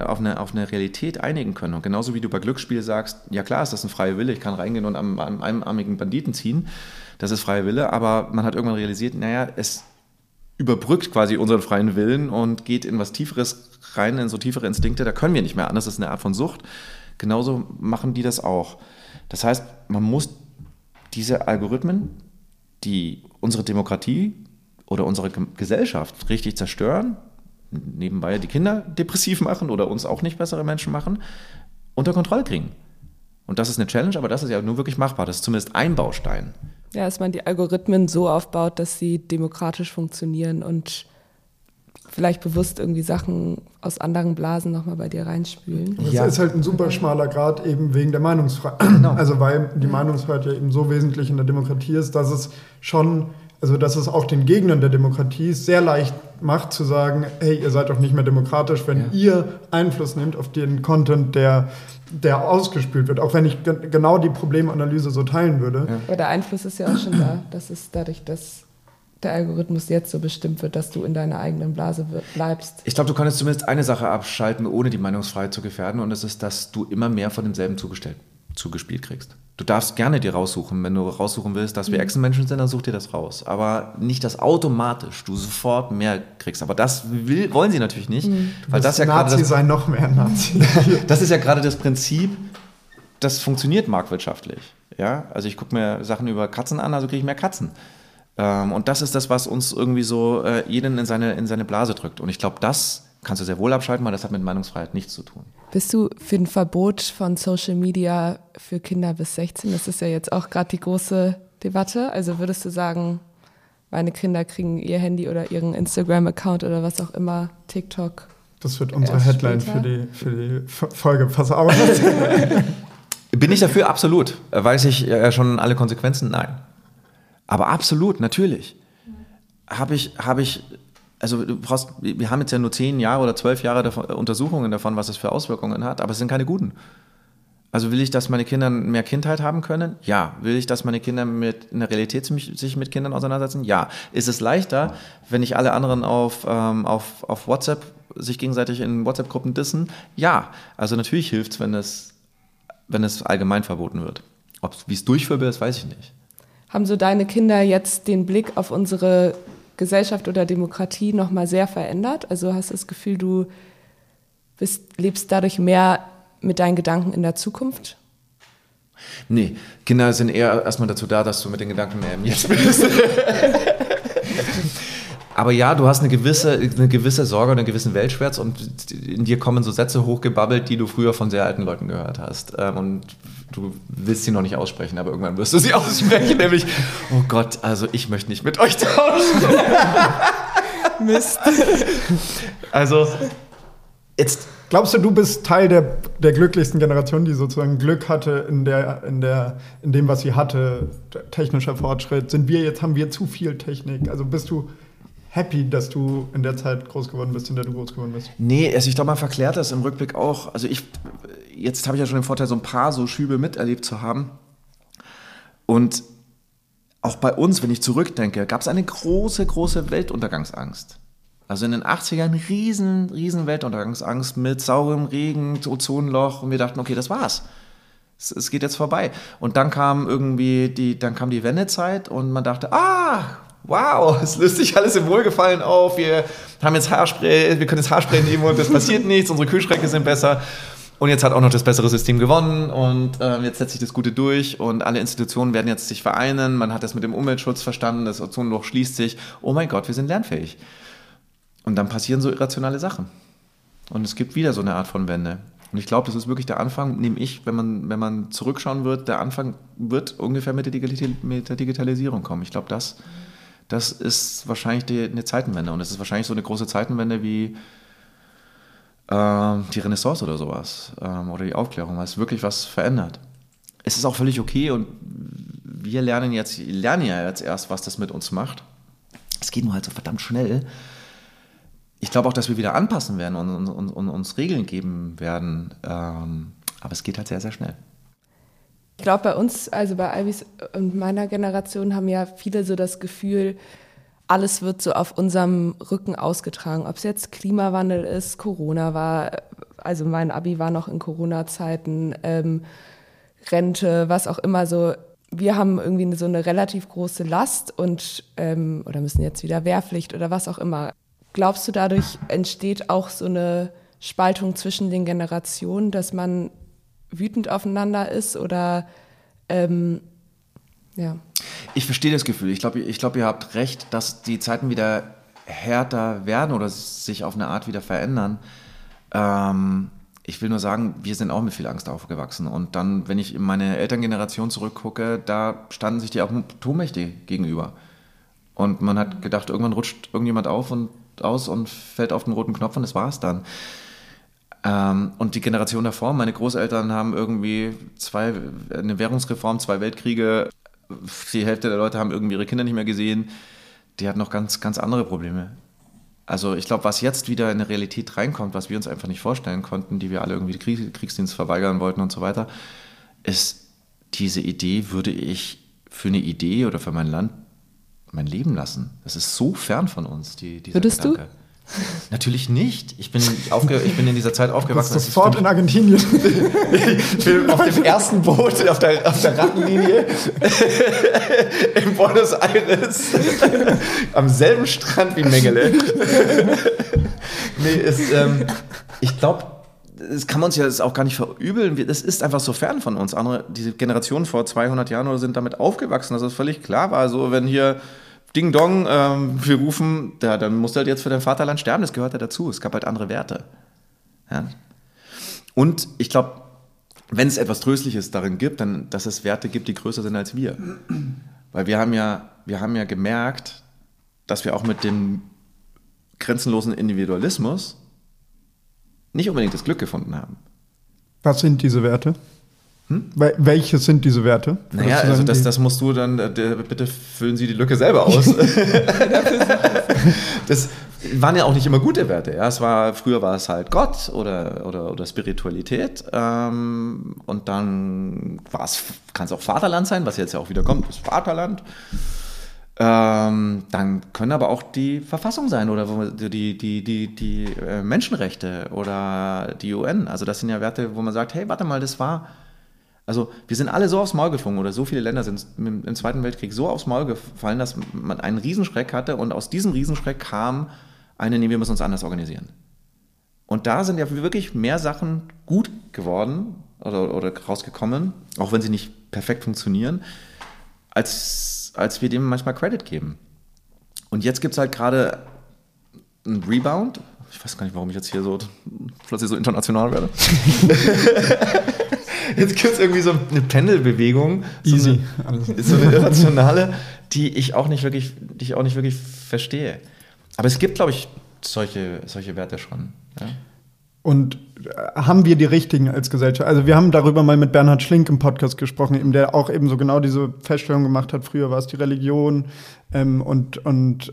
eine Realität einigen können. Und genauso wie du bei Glücksspiel sagst, ja klar, ist das ein freier Wille, ich kann reingehen und am einarmigen Banditen ziehen, das ist freier Wille, aber man hat irgendwann realisiert, naja, es überbrückt quasi unseren freien Willen und geht in was Tieferes rein, in so tiefere Instinkte, da können wir nicht mehr anders, das ist eine Art von Sucht. Genauso machen die das auch. Das heißt, man muss diese Algorithmen, die unsere Demokratie oder unsere Gesellschaft richtig zerstören, nebenbei die Kinder depressiv machen oder uns auch nicht bessere Menschen machen, unter Kontrolle kriegen. Und das ist eine Challenge, aber das ist ja nur wirklich machbar. Das ist zumindest ein Baustein. Ja, dass man die Algorithmen so aufbaut, dass sie demokratisch funktionieren und vielleicht bewusst irgendwie Sachen aus anderen Blasen nochmal bei dir reinspülen. Das ist halt ein super schmaler Grad eben wegen der Meinungsfreiheit. Genau. Also weil die Meinungsfreiheit ja eben so wesentlich in der Demokratie ist, dass es schon, also dass es auch den Gegnern der Demokratie sehr leicht macht zu sagen, hey, ihr seid doch nicht mehr demokratisch, wenn ihr Einfluss nehmt auf den Content, der ausgespült wird. Auch wenn ich genau die Problemanalyse so teilen würde. Ja. Aber der Einfluss ist ja auch schon da. Das ist dadurch, dass der Algorithmus jetzt so bestimmt wird, dass du in deiner eigenen Blase bleibst. Ich glaube, du kannst zumindest eine Sache abschalten, ohne die Meinungsfreiheit zu gefährden, und das ist, dass du immer mehr von demselben zugespielt kriegst. Du darfst gerne dir raussuchen, wenn du raussuchen willst, dass wir Echsenmenschen sind, dann such dir das raus. Aber nicht, dass automatisch du sofort mehr kriegst. Aber das wollen sie natürlich nicht. Weil das ja Nazi sein, noch mehr Nazi. Das ist ja gerade das Prinzip, das funktioniert marktwirtschaftlich. Ja? Also ich gucke mir Sachen über Katzen an, also kriege ich mehr Katzen. Und das ist das, was uns irgendwie so jeden in seine Blase drückt. Und ich glaube, das kannst du sehr wohl abschalten, weil das hat mit Meinungsfreiheit nichts zu tun. Bist du für ein Verbot von Social Media für Kinder bis 16? Das ist ja jetzt auch gerade die große Debatte. Also würdest du sagen, meine Kinder kriegen ihr Handy oder ihren Instagram-Account oder was auch immer, TikTok? Das wird unsere Headline für die Folge. Pass auf. Bin ich dafür? Absolut. Weiß ich schon alle Konsequenzen? Nein. Aber absolut, natürlich. Also wir haben jetzt ja nur 10 Jahre oder 12 Jahre Untersuchungen davon, was es für Auswirkungen hat, aber es sind keine guten. Also will ich, dass meine Kinder mehr Kindheit haben können? Ja. Will ich, dass meine Kinder in der Realität sich mit Kindern auseinandersetzen? Ja. Ist es leichter, wenn ich alle anderen auf WhatsApp sich gegenseitig in WhatsApp-Gruppen dissen? Ja. Also natürlich hilft es, wenn es allgemein verboten wird. Wie es durchführbar ist, weiß ich nicht. Haben so deine Kinder jetzt den Blick auf unsere Gesellschaft oder Demokratie nochmal sehr verändert? Also hast du das Gefühl, du lebst dadurch mehr mit deinen Gedanken in der Zukunft? Nee, Kinder sind eher erstmal dazu da, dass du mit den Gedanken mehr im Jetzt bist. Aber ja, du hast eine gewisse Sorge und einen gewissen Weltschmerz und in dir kommen so Sätze hochgebabbelt, die du früher von sehr alten Leuten gehört hast. Und du willst sie noch nicht aussprechen, aber irgendwann wirst du sie aussprechen, nämlich, oh Gott, also ich möchte nicht mit euch tauschen. Mist. Also, jetzt... Glaubst du bist Teil der glücklichsten Generation, die sozusagen Glück hatte in dem, was sie hatte, technischer Fortschritt? Haben wir zu viel Technik? Also bist du happy, dass du in der Zeit groß geworden bist, in der du groß geworden bist? Nee, also ich glaube, man verklärt das im Rückblick auch. Also jetzt habe ich ja schon den Vorteil, so ein paar so Schübe miterlebt zu haben. Und auch bei uns, wenn ich zurückdenke, gab es eine große, große Weltuntergangsangst. Also in den 80ern riesen Weltuntergangsangst mit saurem Regen, Ozonloch und wir dachten, okay, das war's. Es geht jetzt vorbei. Und dann kam die Wendezeit und man dachte, wow, es löst sich alles im Wohlgefallen auf, wir haben jetzt Haarspray, wir können jetzt Haarspray nehmen und es passiert nichts, unsere Kühlschränke sind besser. Und jetzt hat auch noch das bessere System gewonnen und jetzt setzt sich das Gute durch und alle Institutionen werden jetzt sich vereinen, man hat das mit dem Umweltschutz verstanden, das Ozonloch schließt sich, oh mein Gott, wir sind lernfähig. Und dann passieren so irrationale Sachen. Und es gibt wieder so eine Art von Wende. Und ich glaube, das ist wirklich der Anfang, nehme ich, wenn man zurückschauen wird, der Anfang wird ungefähr mit der Digitalisierung kommen. Ich glaube, das ist wahrscheinlich eine Zeitenwende. Und es ist wahrscheinlich so eine große Zeitenwende, wie die Renaissance oder sowas oder die Aufklärung, weil es wirklich was verändert. Es ist auch völlig okay und wir lernen ja jetzt erst, was das mit uns macht. Es geht nur halt so verdammt schnell. Ich glaube auch, dass wir wieder anpassen werden und uns Regeln geben werden, aber es geht halt sehr, sehr schnell. Ich glaube, bei uns, also bei Albis und meiner Generation, haben ja viele so das Gefühl, alles wird so auf unserem Rücken ausgetragen. Ob es jetzt Klimawandel ist, Corona war, also mein Abi war noch in Corona-Zeiten, Rente, was auch immer so. Wir haben irgendwie so eine relativ große Last und oder müssen jetzt wieder Wehrpflicht oder was auch immer. Glaubst du, dadurch entsteht auch so eine Spaltung zwischen den Generationen, dass man wütend aufeinander ist oder ja? Ich verstehe das Gefühl. Ich glaube, ihr habt recht, dass die Zeiten wieder härter werden oder sich auf eine Art wieder verändern. Ich will nur sagen, wir sind auch mit viel Angst aufgewachsen. Und dann, wenn ich in meine Elterngeneration zurückgucke, da standen sich die Atommächte gegenüber. Und man hat gedacht, irgendwann rutscht irgendjemand auf und aus und fällt auf den roten Knopf und das war es dann. Und die Generation davor, meine Großeltern haben irgendwie eine Währungsreform, 2 Weltkriege, die Hälfte der Leute haben irgendwie ihre Kinder nicht mehr gesehen. Die hatten noch ganz, ganz andere Probleme. Also ich glaube, was jetzt wieder in eine Realität reinkommt, was wir uns einfach nicht vorstellen konnten, die wir alle irgendwie Kriegsdienst verweigern wollten und so weiter, ist, diese Idee würde ich für eine Idee oder für mein Land mein Leben lassen. Das ist so fern von uns, dieser Würdest Gedanke. Du? Natürlich nicht. Ich bin in dieser Zeit aufgewachsen. Sofort in Argentinien. Ich bin auf dem ersten Boot, auf der Rattenlinie in Buenos Aires, am selben Strand wie Mengele. Ich glaube, das kann man uns ja auch gar nicht verübeln. Das ist einfach so fern von uns. Diese Generationen vor 200 Jahren oder sind damit aufgewachsen, dass es völlig klar war. Also wenn hier Ding Dong, wir rufen, dann musst du halt jetzt für dein Vaterland sterben, das gehört ja dazu. Es gab halt andere Werte. Ja. Und ich glaube, wenn es etwas Tröstliches darin gibt, dann, dass es Werte gibt, die größer sind als wir. Weil wir haben ja gemerkt, dass wir auch mit dem grenzenlosen Individualismus nicht unbedingt das Glück gefunden haben. Was sind diese Werte? Welche sind diese Werte? Naja, also das musst du dann, bitte füllen Sie die Lücke selber aus. Das waren ja auch nicht immer gute Werte. Ja? Früher war es halt Gott oder Spiritualität. Und dann kann es auch Vaterland sein, was jetzt ja auch wieder kommt, das Vaterland. Dann können aber auch die Verfassung sein oder die Menschenrechte oder die UN. Also das sind ja Werte, wo man sagt, hey, warte mal, das war... Also wir sind alle so aufs Maul geflogen oder so viele Länder sind im Zweiten Weltkrieg so aufs Maul gefallen, dass man einen Riesenschreck hatte und aus diesem Riesenschreck kam wir müssen uns anders organisieren. Und da sind ja wirklich mehr Sachen gut geworden oder rausgekommen, auch wenn sie nicht perfekt funktionieren, als wir dem manchmal Credit geben. Und jetzt gibt es halt gerade einen Rebound. Ich weiß gar nicht, warum ich jetzt hier so plötzlich so international werde. Jetzt gibt es irgendwie so eine Pendelbewegung, so eine irrationale, die ich auch nicht wirklich verstehe. Aber es gibt, glaube ich, solche Werte schon. Ja? Und haben wir die richtigen als Gesellschaft? Also wir haben darüber mal mit Bernhard Schlink im Podcast gesprochen, eben, der auch eben so genau diese Feststellung gemacht hat. Früher war es die Religion und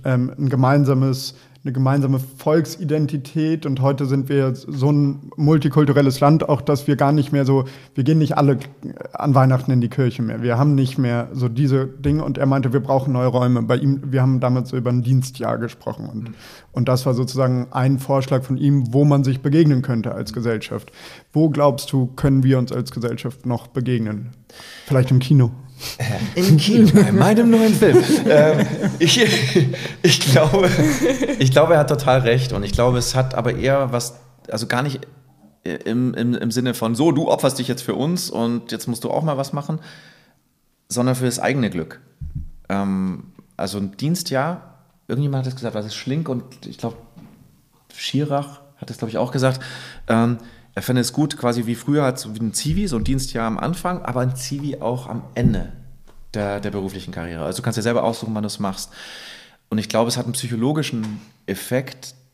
eine gemeinsame Volksidentität und heute sind wir so ein multikulturelles Land, auch dass wir gar nicht mehr so, wir gehen nicht alle an Weihnachten in die Kirche mehr. Wir haben nicht mehr so diese Dinge und er meinte, wir brauchen neue Räume. Wir haben damals so über ein Dienstjahr gesprochen und das war sozusagen ein Vorschlag von ihm, wo man sich begegnen könnte als Gesellschaft. Wo glaubst du, können wir uns als Gesellschaft noch begegnen? Vielleicht im Kino? Im Kino, bei meinem neuen Film. Ich glaube, er hat total recht und ich glaube, es hat aber eher was, also gar nicht im Sinne von so, du opferst dich jetzt für uns und jetzt musst du auch mal was machen, sondern für das eigene Glück. Also ein Dienstjahr, irgendjemand hat es gesagt, was ist Schlink und ich glaube, Schirach hat es, glaube ich, auch gesagt, er fände es gut, quasi wie früher, so wie ein Zivi, so ein Dienstjahr am Anfang, aber ein Zivi auch am Ende der beruflichen Karriere. Also du kannst ja selber aussuchen, wann du es machst. Und ich glaube, es hat einen psychologischen Effekt,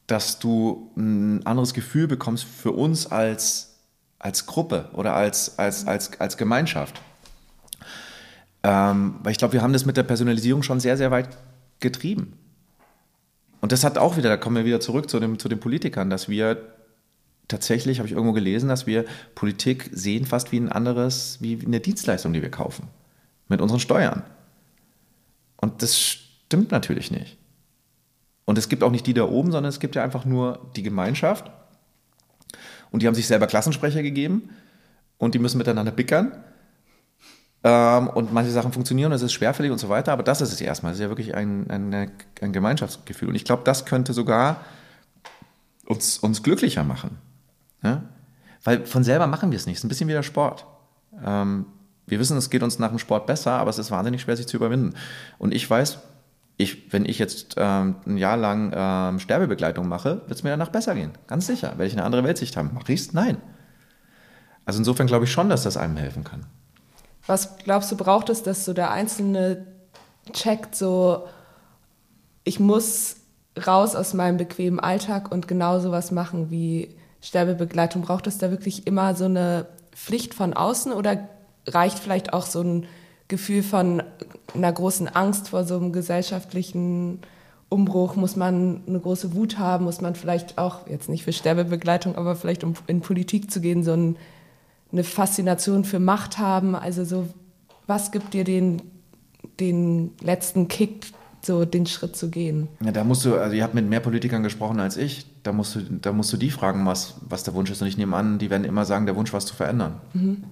dass du ein anderes Gefühl bekommst für uns als Gruppe oder als Gemeinschaft. Weil ich glaube, wir haben das mit der Personalisierung schon sehr, sehr weit getrieben. Und das hat auch wieder, da kommen wir wieder zurück zu den Politikern, dass wir tatsächlich, habe ich irgendwo gelesen, dass wir Politik sehen fast wie wie eine Dienstleistung, die wir kaufen. Mit unseren Steuern. Und das stimmt natürlich nicht. Und es gibt auch nicht die da oben, sondern es gibt ja einfach nur die Gemeinschaft. Und die haben sich selber Klassensprecher gegeben und die müssen miteinander bickern. Und manche Sachen funktionieren, das ist schwerfällig und so weiter, aber das ist es erstmal. Das ist ja wirklich ein Gemeinschaftsgefühl. Und ich glaube, das könnte sogar uns glücklicher machen. Ja? Weil von selber machen wir es nicht. Es ist ein bisschen wie der Sport. Wir wissen, es geht uns nach dem Sport besser, aber es ist wahnsinnig schwer, sich zu überwinden. Und ich weiß, wenn ich jetzt ein Jahr lang Sterbebegleitung mache, wird es mir danach besser gehen. Ganz sicher. Werde ich eine andere Weltsicht haben? Mache ich es? Nein. Also insofern glaube ich schon, dass das einem helfen kann. Was glaubst du, braucht es, dass so der Einzelne checkt, so ich muss raus aus meinem bequemen Alltag und genau sowas machen wie Sterbebegleitung? Braucht es da wirklich immer so eine Pflicht von außen oder reicht vielleicht auch so ein Gefühl von einer großen Angst vor so einem gesellschaftlichen Umbruch? Muss man eine große Wut haben? Muss man vielleicht auch, jetzt nicht für Sterbebegleitung, aber vielleicht um in Politik zu gehen, so eine Faszination für Macht haben? Also so, was gibt dir den letzten Kick, so den Schritt zu gehen? Ja, da musst du, also ihr habt mit mehr Politikern gesprochen als ich, da musst du die fragen, was der Wunsch ist. Und ich nehme an, die werden immer sagen, der Wunsch, was zu verändern.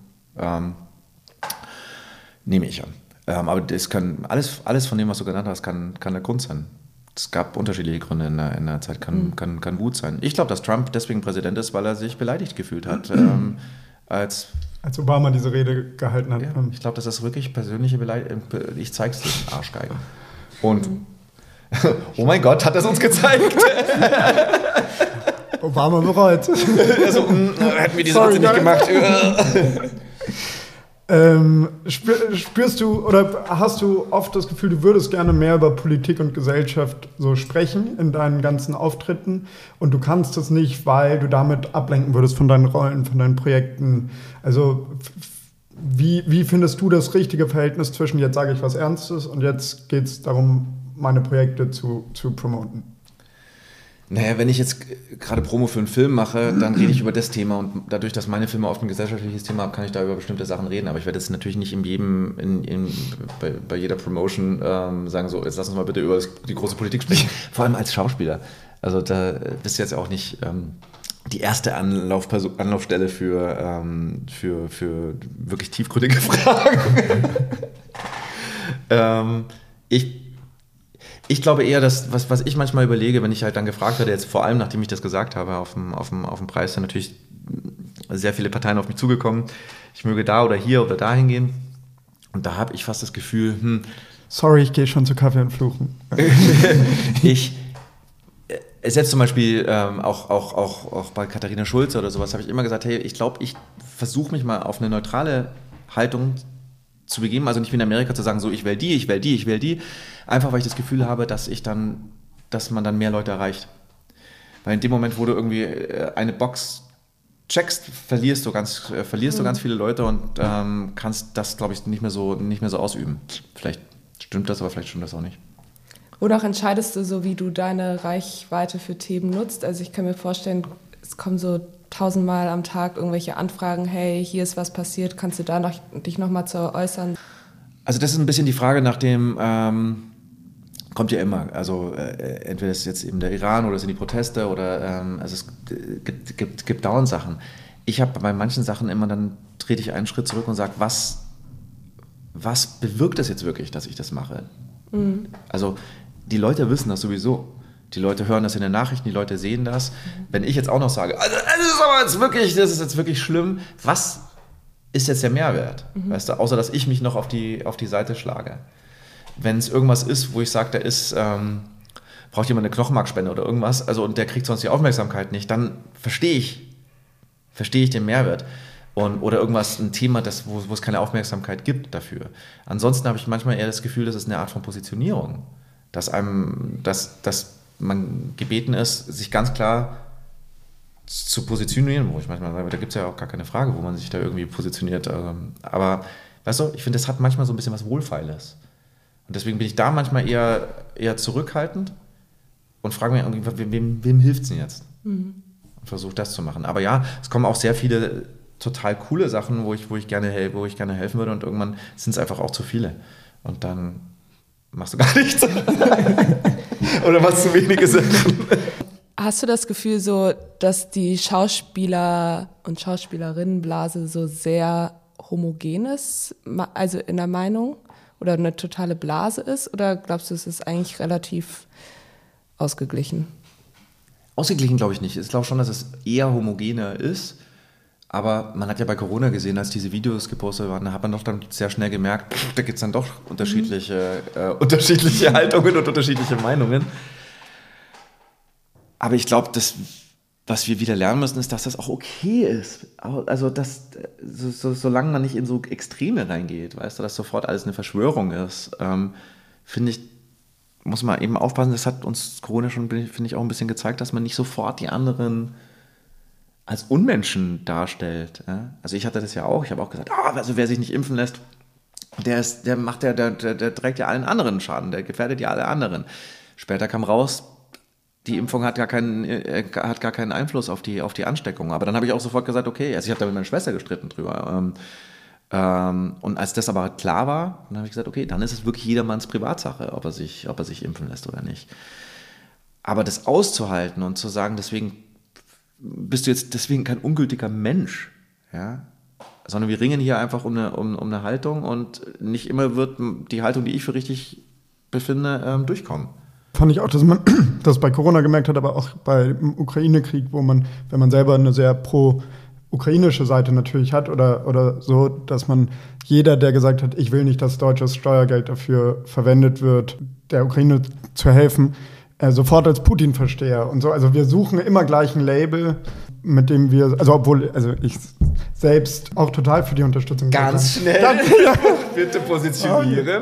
Nehme ich an. Aber das kann alles von dem, was du genannt hast, kann der Grund sein. Es gab unterschiedliche Gründe in der Zeit, kann Wut sein. Ich glaube, dass Trump deswegen Präsident ist, weil er sich beleidigt gefühlt hat. Als Obama diese Rede gehalten hat. Ja, ich glaube, das ist wirklich persönliche Beleidigung. Ich zeig's dir, Arschgeigen. Und oh mein Gott, hat er es uns gezeigt. Obama bereut. Also, hätten wir diese Witze nicht gemacht. Spürst du oder hast du oft das Gefühl, du würdest gerne mehr über Politik und Gesellschaft so sprechen in deinen ganzen Auftritten und du kannst das nicht, weil du damit ablenken würdest von deinen Rollen, von deinen Projekten? Also wie findest du das richtige Verhältnis zwischen jetzt sage ich was Ernstes und jetzt geht es darum, meine Projekte zu promoten? Naja, wenn ich jetzt gerade Promo für einen Film mache, dann rede ich über das Thema und dadurch, dass meine Filme oft ein gesellschaftliches Thema haben, kann ich da über bestimmte Sachen reden, aber ich werde jetzt natürlich nicht bei jeder Promotion sagen, so, jetzt lass uns mal bitte über die große Politik sprechen, vor allem als Schauspieler. Also da bist du jetzt auch nicht die erste Anlaufstelle für wirklich tiefgründige Fragen. Ich glaube eher, dass was ich manchmal überlege, wenn ich halt dann gefragt werde, jetzt vor allem nachdem ich das gesagt habe auf dem Preis, sind natürlich sehr viele Parteien auf mich zugekommen, ich möge da oder hier oder da hingehen. Und da habe ich fast das Gefühl, sorry, ich gehe schon zu Kaffee und Fluchen. Selbst zum Beispiel auch bei Katharina Schulze oder sowas habe ich immer gesagt, hey, ich glaube, ich versuche mich mal auf eine neutrale Haltung zu begeben, also nicht wie in Amerika zu sagen, so ich wähle die, einfach weil ich das Gefühl habe, dass man dann mehr Leute erreicht. Weil in dem Moment, wo du irgendwie eine Box checkst, verlierst du ganz viele Leute und kannst das, glaube ich, nicht mehr so ausüben. Vielleicht stimmt das, aber vielleicht stimmt das auch nicht. Wonach entscheidest du so, wie du deine Reichweite für Themen nutzt? Also ich kann mir vorstellen, es kommen so 1000-mal am Tag irgendwelche Anfragen, hey, hier ist was passiert, kannst du da dich noch mal zu äußern? Also das ist ein bisschen die Frage nach dem, kommt ja immer, also entweder ist es jetzt eben der Iran oder es sind die Proteste oder also es gibt dauernd Sachen. Ich habe bei manchen Sachen immer, dann trete ich einen Schritt zurück und sage, was bewirkt das jetzt wirklich, dass ich das mache? Also die Leute wissen das sowieso. Die Leute hören das in den Nachrichten, die Leute sehen das. Wenn ich jetzt auch noch sage, also, das ist jetzt wirklich schlimm, was ist jetzt der Mehrwert? Weißt du, außer dass ich mich noch auf die Seite schlage. Wenn es irgendwas ist, wo ich sage, braucht jemand eine Knochenmarkspende oder irgendwas, also und der kriegt sonst die Aufmerksamkeit nicht, dann verstehe ich den Mehrwert. Oder irgendwas, ein Thema, wo es keine Aufmerksamkeit gibt dafür. Ansonsten habe ich manchmal eher das Gefühl, das ist eine Art von Positionierung. Dass man gebeten ist, sich ganz klar zu positionieren, wo ich manchmal sage, da gibt es ja auch gar keine Frage, wo man sich da irgendwie positioniert. Aber weißt du, ich finde, das hat manchmal so ein bisschen was Wohlfeiles. Und deswegen bin ich da manchmal eher zurückhaltend und frage mich irgendwie, wem hilft es denn jetzt? Und versuche das zu machen. Aber ja, es kommen auch sehr viele total coole Sachen, wo ich gerne helfen würde, und irgendwann sind es einfach auch zu viele. Und dann machst du gar nichts. Oder machst du wenige Sachen. Hast du das Gefühl so, dass die Schauspieler- und Schauspielerinnenblase so sehr homogen ist, also in der Meinung, oder eine totale Blase ist? Oder glaubst du, es ist eigentlich relativ ausgeglichen? Ausgeglichen glaube ich nicht. Ich glaube schon, dass es eher homogener ist. Aber man hat ja bei Corona gesehen, als diese Videos gepostet waren, da hat man doch dann sehr schnell gemerkt, da gibt es dann doch unterschiedliche Haltungen und unterschiedliche Meinungen. Aber ich glaube, was wir wieder lernen müssen, ist, dass das auch okay ist. Also, solange man nicht in so Extreme reingeht, weißt du, dass sofort alles eine Verschwörung ist, finde ich, muss man eben aufpassen, das hat uns Corona schon, finde ich, auch ein bisschen gezeigt, dass man nicht sofort die anderen als Unmenschen darstellt. Ja? Also ich hatte das ja auch, ich habe auch gesagt, also wer sich nicht impfen lässt, der trägt ja allen anderen Schaden, der gefährdet ja alle anderen. Später kam raus, die Impfung hat gar keinen Einfluss auf die Ansteckung. Aber dann habe ich auch sofort gesagt, okay, also ich habe da mit meiner Schwester gestritten drüber. Und als das aber klar war, dann habe ich gesagt, okay, dann ist es wirklich jedermanns Privatsache, ob er sich impfen lässt oder nicht. Aber das auszuhalten und zu sagen, deswegen bist du jetzt deswegen kein ungültiger Mensch, ja? Sondern wir ringen hier einfach um eine Haltung, und nicht immer wird die Haltung, die ich für richtig befinde, durchkommen. Fand ich auch, dass man das bei Corona gemerkt hat, aber auch beim Ukraine-Krieg, wo man, wenn man selber eine sehr pro-ukrainische Seite natürlich hat oder so, dass man jeder, der gesagt hat, ich will nicht, dass deutsches Steuergeld dafür verwendet wird, der Ukraine zu helfen, sofort als Putin-Versteher und so. Also wir suchen immer gleich ein Label, mit dem wir, also ich selbst auch total für die Unterstützung. Ganz schnell, bitte positionieren.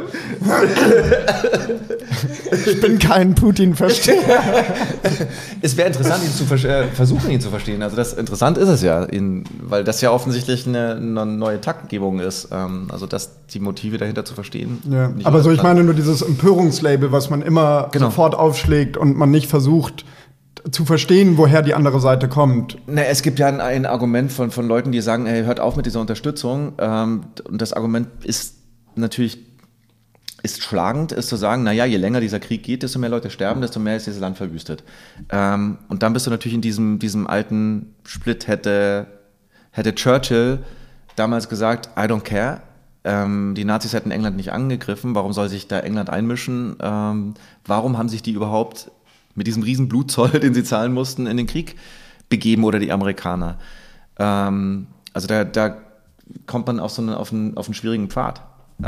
Ich bin kein Putin-Versteher. Es wäre interessant, versuchen, ihn zu verstehen. Also interessant ist es ja, weil das ja offensichtlich eine neue Taktgebung ist. Also die Motive dahinter zu verstehen. Ja. Aber so, ich meine nur dieses Empörungslabel, was man immer sofort aufschlägt und man nicht versucht zu verstehen, woher die andere Seite kommt. Es gibt ja ein Argument von Leuten, die sagen, hey, hört auf mit dieser Unterstützung. Und das Argument ist natürlich schlagend, ist zu sagen, naja, je länger dieser Krieg geht, desto mehr Leute sterben, desto mehr ist dieses Land verwüstet. Und dann bist du natürlich in diesem alten Split, hätte Churchill damals gesagt, I don't care. Die Nazis hätten England nicht angegriffen, warum soll sich da England einmischen? Warum haben sich die überhaupt mit diesem riesen Blutzoll, den sie zahlen mussten, in den Krieg begeben, oder die Amerikaner? Also da kommt man auf einen schwierigen Pfad.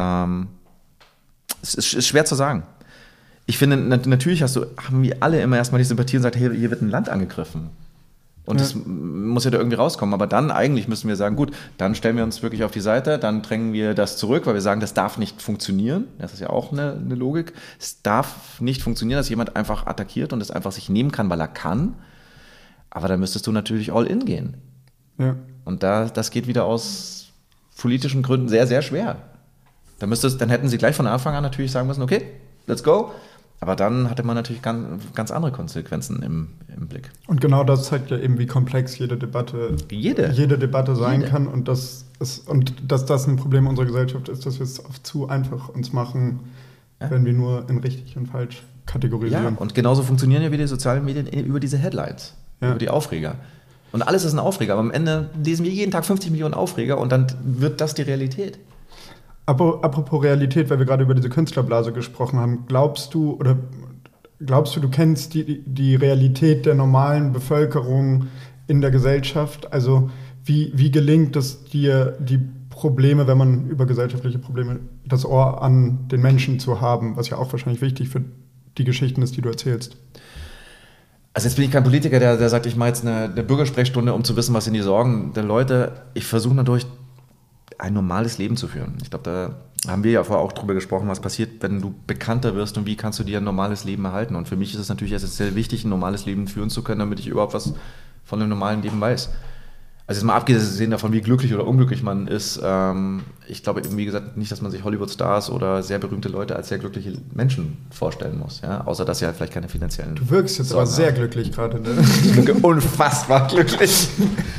Es ist schwer zu sagen. Ich finde, natürlich haben wir alle immer erstmal die Sympathie und sagen, hey, hier wird ein Land angegriffen. Und das muss ja da irgendwie rauskommen. Aber dann eigentlich müssen wir sagen, gut, dann stellen wir uns wirklich auf die Seite, dann drängen wir das zurück, weil wir sagen, das darf nicht funktionieren. Das ist ja auch eine Logik. Es darf nicht funktionieren, dass jemand einfach attackiert und es einfach sich nehmen kann, weil er kann. Aber dann müsstest du natürlich all in gehen. Ja. Und das geht wieder aus politischen Gründen sehr, sehr schwer. Dann hätten sie gleich von Anfang an natürlich sagen müssen, okay, let's go. Aber dann hatte man natürlich ganz andere Konsequenzen im Blick. Und genau das zeigt ja eben, wie komplex jede Debatte sein kann. Und dass das ein Problem unserer Gesellschaft ist, dass wir es oft zu einfach uns machen, wenn wir nur in richtig und falsch kategorisieren. Ja, und genauso funktionieren ja wieder die sozialen Medien über diese Headlines, über die Aufreger. Und alles ist ein Aufreger, aber am Ende lesen wir jeden Tag 50 Millionen Aufreger und dann wird das die Realität. Apropos Realität, weil wir gerade über diese Künstlerblase gesprochen haben, glaubst du, du kennst die Realität der normalen Bevölkerung in der Gesellschaft? Also wie gelingt es dir, die Probleme, wenn man über gesellschaftliche Probleme, das Ohr an den Menschen zu haben, was ja auch wahrscheinlich wichtig für die Geschichten ist, die du erzählst? Also jetzt bin ich kein Politiker, der sagt, ich mache jetzt eine Bürgersprechstunde, um zu wissen, was sind die Sorgen der Leute. Ich versuche natürlich ein normales Leben zu führen. Ich glaube, da haben wir ja vorher auch drüber gesprochen, was passiert, wenn du bekannter wirst und wie kannst du dir ein normales Leben erhalten. Und für mich ist es natürlich essentiell wichtig, ein normales Leben führen zu können, damit ich überhaupt was von einem normalen Leben weiß. Also jetzt mal abgesehen davon, wie glücklich oder unglücklich man ist, ich glaube, wie gesagt, nicht, dass man sich Hollywood-Stars oder sehr berühmte Leute als sehr glückliche Menschen vorstellen muss, ja? Außer dass sie halt vielleicht keine finanziellen... Du wirkst jetzt aber sehr glücklich gerade, ne? Ich wirke unfassbar glücklich.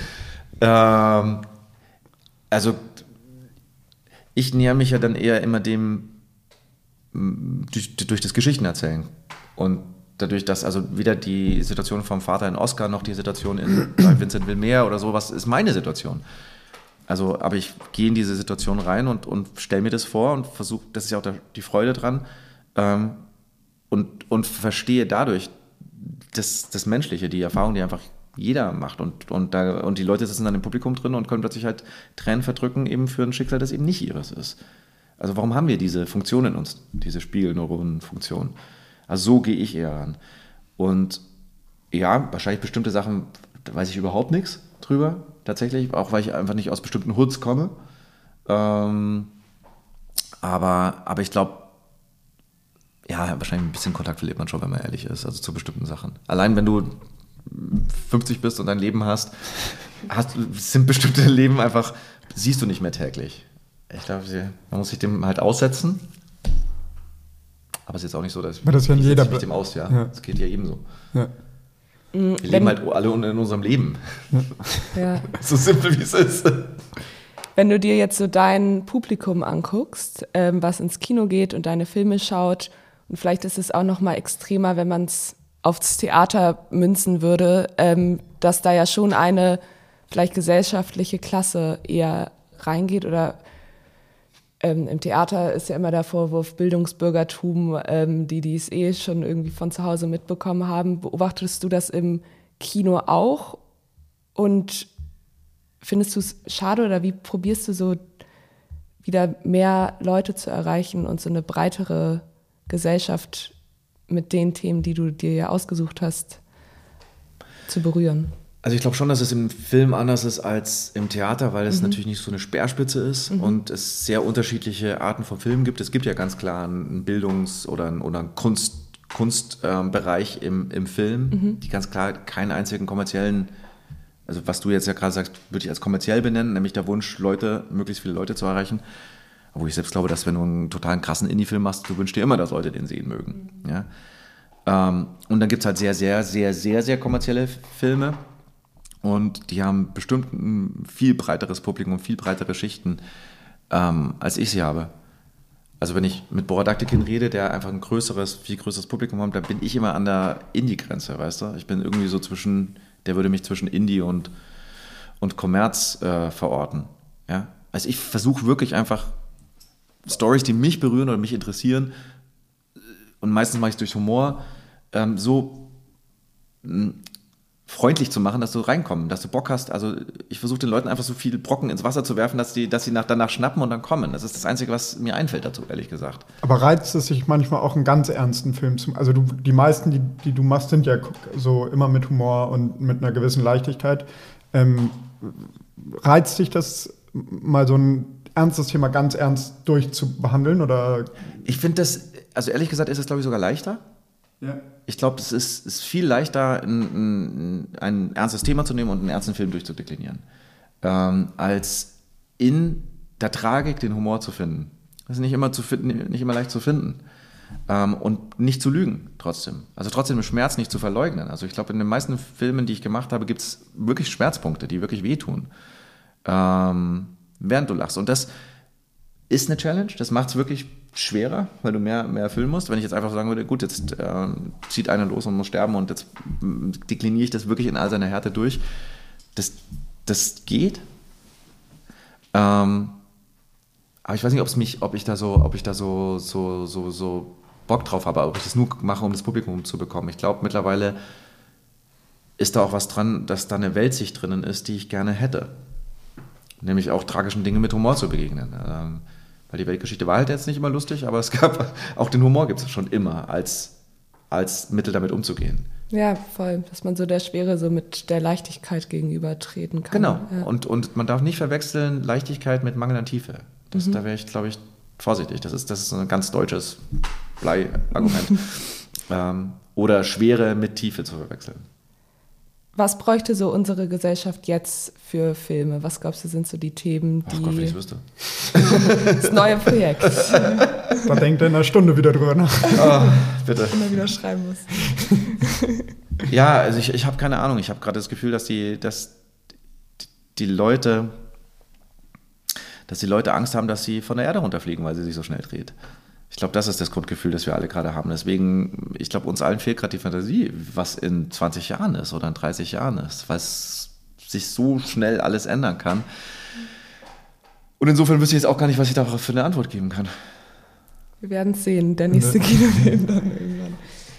Also ich näher mich ja dann eher immer dem durch das Geschichtenerzählen und dadurch, dass also weder die Situation vom Vater in Oscar noch die Situation bei Vincent Vilmer oder sowas ist meine Situation. Also, aber ich gehe in diese Situation rein und stelle mir das vor und versuche, das ist ja auch die Freude dran, und verstehe dadurch das Menschliche, die Erfahrung, die einfach jeder macht und die Leute sitzen dann im Publikum drin und können plötzlich halt Tränen verdrücken eben für ein Schicksal, das eben nicht ihres ist. Also warum haben wir diese Funktion in uns, diese Spiegelneuronenfunktion? Also so gehe ich eher ran. Und ja, wahrscheinlich bestimmte Sachen, da weiß ich überhaupt nichts drüber, tatsächlich, auch weil ich einfach nicht aus bestimmten Hoods komme. Aber ich glaube, ja, wahrscheinlich ein bisschen Kontakt verliert man schon, wenn man ehrlich ist, also zu bestimmten Sachen. Allein wenn du 50 bist und dein Leben hast, sind bestimmte Leben einfach, siehst du nicht mehr täglich. Ich glaube, man muss sich dem halt aussetzen. Aber es ist jetzt auch nicht so, dass das ja ich jeder setze mich dem aus, ja. Das geht ja ebenso. Ja. Wir leben halt alle in unserem Leben. Ja. So simpel, wie es ist. Wenn du dir jetzt so dein Publikum anguckst, was ins Kino geht und deine Filme schaut, und vielleicht ist es auch noch mal extremer, wenn man es aufs Theater münzen würde, dass da ja schon eine vielleicht gesellschaftliche Klasse eher reingeht oder im Theater ist ja immer der Vorwurf Bildungsbürgertum, die es schon irgendwie von zu Hause mitbekommen haben. Beobachtest du das im Kino auch? Und findest du es schade oder wie probierst du so wieder mehr Leute zu erreichen und so eine breitere Gesellschaft mit den Themen, die du dir ja ausgesucht hast, zu berühren? Also ich glaube schon, dass es im Film anders ist als im Theater, weil es natürlich nicht so eine Speerspitze ist und es sehr unterschiedliche Arten von Filmen gibt. Es gibt ja ganz klar einen Bildungs- oder einen Kunstbereich im Film, die ganz klar keinen einzigen kommerziellen, also was du jetzt ja gerade sagst, würde ich als kommerziell benennen, nämlich der Wunsch, möglichst viele Leute zu erreichen. Wo ich selbst glaube, dass wenn du einen totalen krassen Indie-Film machst, du wünschst dir immer, dass Leute den sehen mögen. Ja? Und dann gibt es halt sehr, sehr, sehr, sehr, sehr kommerzielle Filme. Und die haben bestimmt ein viel breiteres Publikum, viel breitere Schichten, als ich sie habe. Also wenn ich mit Borodaktikin rede, der einfach ein viel größeres Publikum hat, dann bin ich immer an der Indie-Grenze, weißt du? Ich bin irgendwie so der würde mich zwischen Indie und Kommerz verorten. Ja? Also ich versuche wirklich einfach Storys, die mich berühren oder mich interessieren, und meistens mache ich es durch Humor, so freundlich zu machen, dass du reinkommen, dass du Bock hast. Also ich versuche den Leuten einfach so viel Brocken ins Wasser zu werfen, dass sie danach schnappen und dann kommen. Das ist das Einzige, was mir einfällt dazu, ehrlich gesagt. Aber reizt es sich manchmal auch einen ganz ernsten Film zu machen? Also die meisten, die du machst, sind ja so immer mit Humor und mit einer gewissen Leichtigkeit. Reizt dich das, mal so ein ernstes Thema ganz ernst durchzubehandeln? Oder? Ich finde das, also ehrlich gesagt, ist es, glaube ich, sogar leichter. Ja. Ich glaube, es ist viel leichter, ein ernstes Thema zu nehmen und einen ernsten Film durchzudeklinieren, als in der Tragik den Humor zu finden. Das ist nicht immer leicht zu finden. Und nicht zu lügen trotzdem. Also trotzdem den Schmerz nicht zu verleugnen. Also ich glaube, in den meisten Filmen, die ich gemacht habe, gibt es wirklich Schmerzpunkte, die wirklich wehtun, während du lachst. Und das ist eine Challenge, das macht es wirklich schwerer, weil du mehr erfüllen musst. Wenn ich jetzt einfach sagen würde, gut, jetzt zieht einer los und muss sterben und jetzt dekliniere ich das wirklich in all seiner Härte durch. Das geht. Aber ich weiß nicht, ob ich da so Bock drauf habe, ob ich das nur mache, um das Publikum zu bekommen. Ich glaube, mittlerweile ist da auch was dran, dass da eine Weltsicht drinnen ist, die ich gerne hätte. Nämlich auch tragischen Dingen mit Humor zu begegnen. Weil die Weltgeschichte war halt jetzt nicht immer lustig, aber es gab auch den Humor gibt es schon immer als Mittel damit umzugehen. Ja, voll, dass man so der Schwere so mit der Leichtigkeit gegenübertreten kann. Genau. Ja. Und man darf nicht verwechseln Leichtigkeit mit Mangel an Tiefe. Da wäre ich, glaube ich, vorsichtig. Das ist ein ganz deutsches Blei-Argument. Oder Schwere mit Tiefe zu verwechseln. Was bräuchte so unsere Gesellschaft jetzt für Filme? Was glaubst du, sind so die Themen, die... Ach Gott, wenn ich es wüsste. Das neue Projekt. Da denkt er in einer Stunde wieder drüber nach. Oh, bitte. Immer wieder schreiben muss. Ja, also ich habe keine Ahnung. Ich habe gerade das Gefühl, dass die Leute Angst haben, dass sie von der Erde runterfliegen, weil sie sich so schnell dreht. Ich glaube, das ist das Grundgefühl, das wir alle gerade haben. Deswegen, ich glaube, uns allen fehlt gerade die Fantasie, was in 20 Jahren ist oder in 30 Jahren ist, weil es sich so schnell alles ändern kann. Und insofern wüsste ich jetzt auch gar nicht, was ich darauf für eine Antwort geben kann. Wir werden es sehen, der nächste Kinofilm dann irgendwann.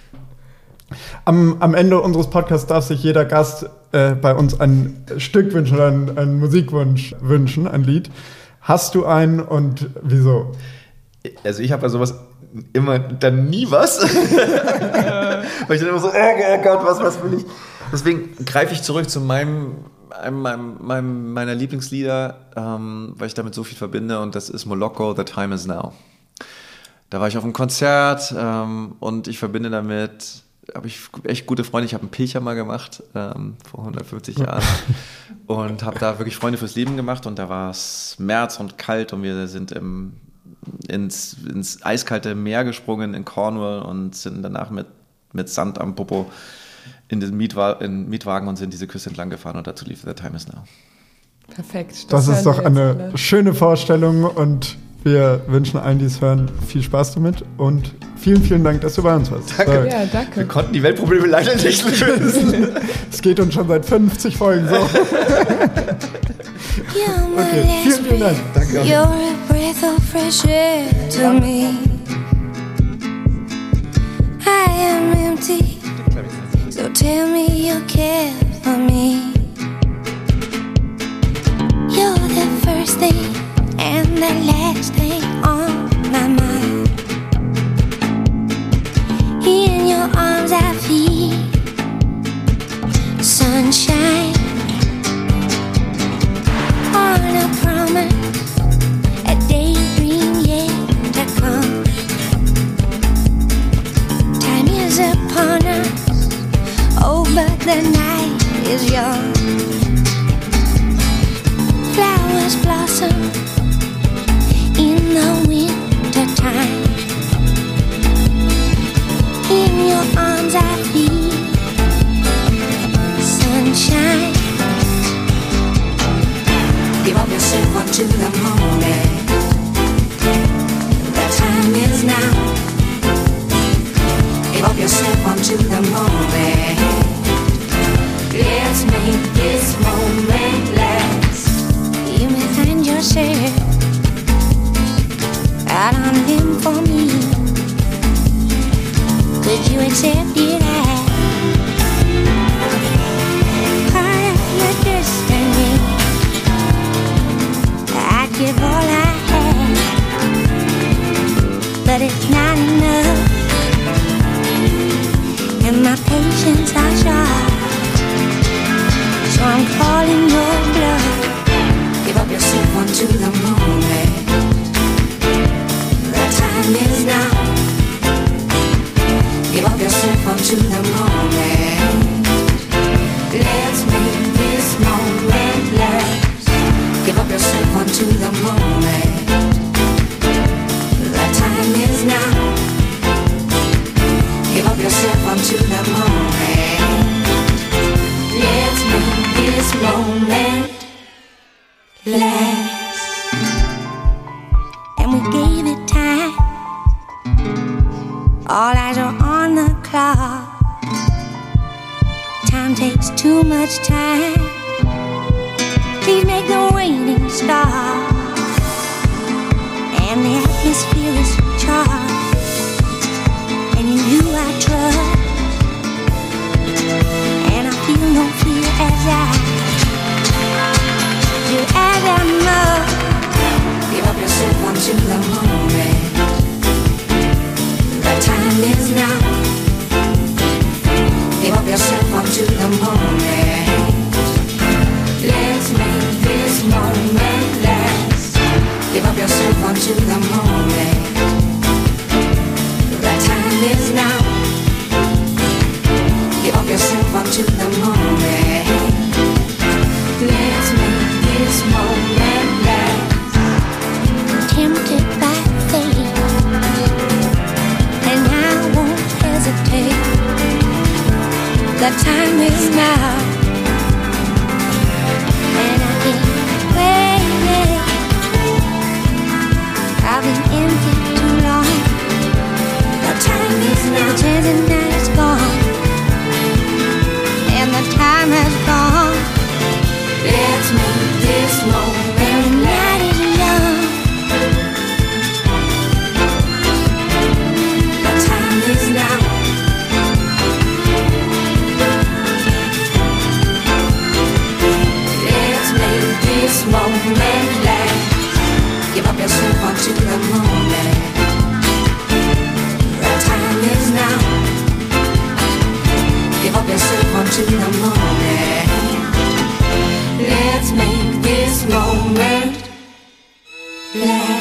Am Ende unseres Podcasts darf sich jeder Gast bei uns ein Stück wünschen oder einen Musikwunsch wünschen, ein Lied. Hast du einen und wieso? Also ich habe bei sowas immer dann nie was. Weil ich dann immer so, oh Gott, was will ich? Deswegen greife ich zurück zu meiner Lieblingslieder, weil ich damit so viel verbinde, und das ist Moloko, The Time Is Now. Da war ich auf einem Konzert und ich verbinde damit, habe ich echt gute Freunde. Ich habe einen Pilcher mal gemacht vor 150 Jahren und habe da wirklich Freunde fürs Leben gemacht, und da war es März und kalt und wir sind ins eiskalte Meer gesprungen in Cornwall und sind danach mit Sand am Popo in den Mietwagen und sind diese Küste entlang gefahren, und dazu lief The Time Is Now. Perfekt. Das ist doch eine schöne Vorstellung, und wir wünschen allen, die es hören, viel Spaß damit und vielen, vielen Dank, dass du bei uns warst. Danke. Ja, danke. Wir konnten die Weltprobleme leider nicht lösen. Es geht uns schon seit 50 Folgen so. Okay, vielen Dank. Danke. You're a breath of fresh air to me. I am empty, so tell me you care for me. You're the first thing and the last thing on my mind. In your arms I feel sunshine. On a promise, a daydream yet to come. Time is upon us, oh, but the night is young. Flowers blossom in the winter time. In your arms I feel sunshine. Give up yourself unto the moment. The time is now. Give up yourself unto the moment. Let's make this moment last. You may find yourself out on a limb for me. Could you accept it as part of your destiny? I'd give all I have, but it's not enough, and my patience are short, so I'm calling your bluff. Give up yourself unto the moment. The time is now. Give up yourself unto the moment. Let's make this moment last. Give up yourself unto the moment. The time is now. Give up yourself unto the moment. Let's make this moment last. And we gave it time. All eyes are on the clock. Time takes too much time. Please make the waiting stop. And the atmosphere is charged, and in you I trust, and I feel no fear as I do as I must. Give up yourself unto the moment. The time is now. Give up time is now, and I can't wait. I've been empty too long. The time is now, the chance and night is gone, and the time has gone. Let's make this moment. The night is young. The time is now. Let's make this moment last. Give up yourself onto the moment. The time is now. Give up yourself onto the moment. Let's make this moment last.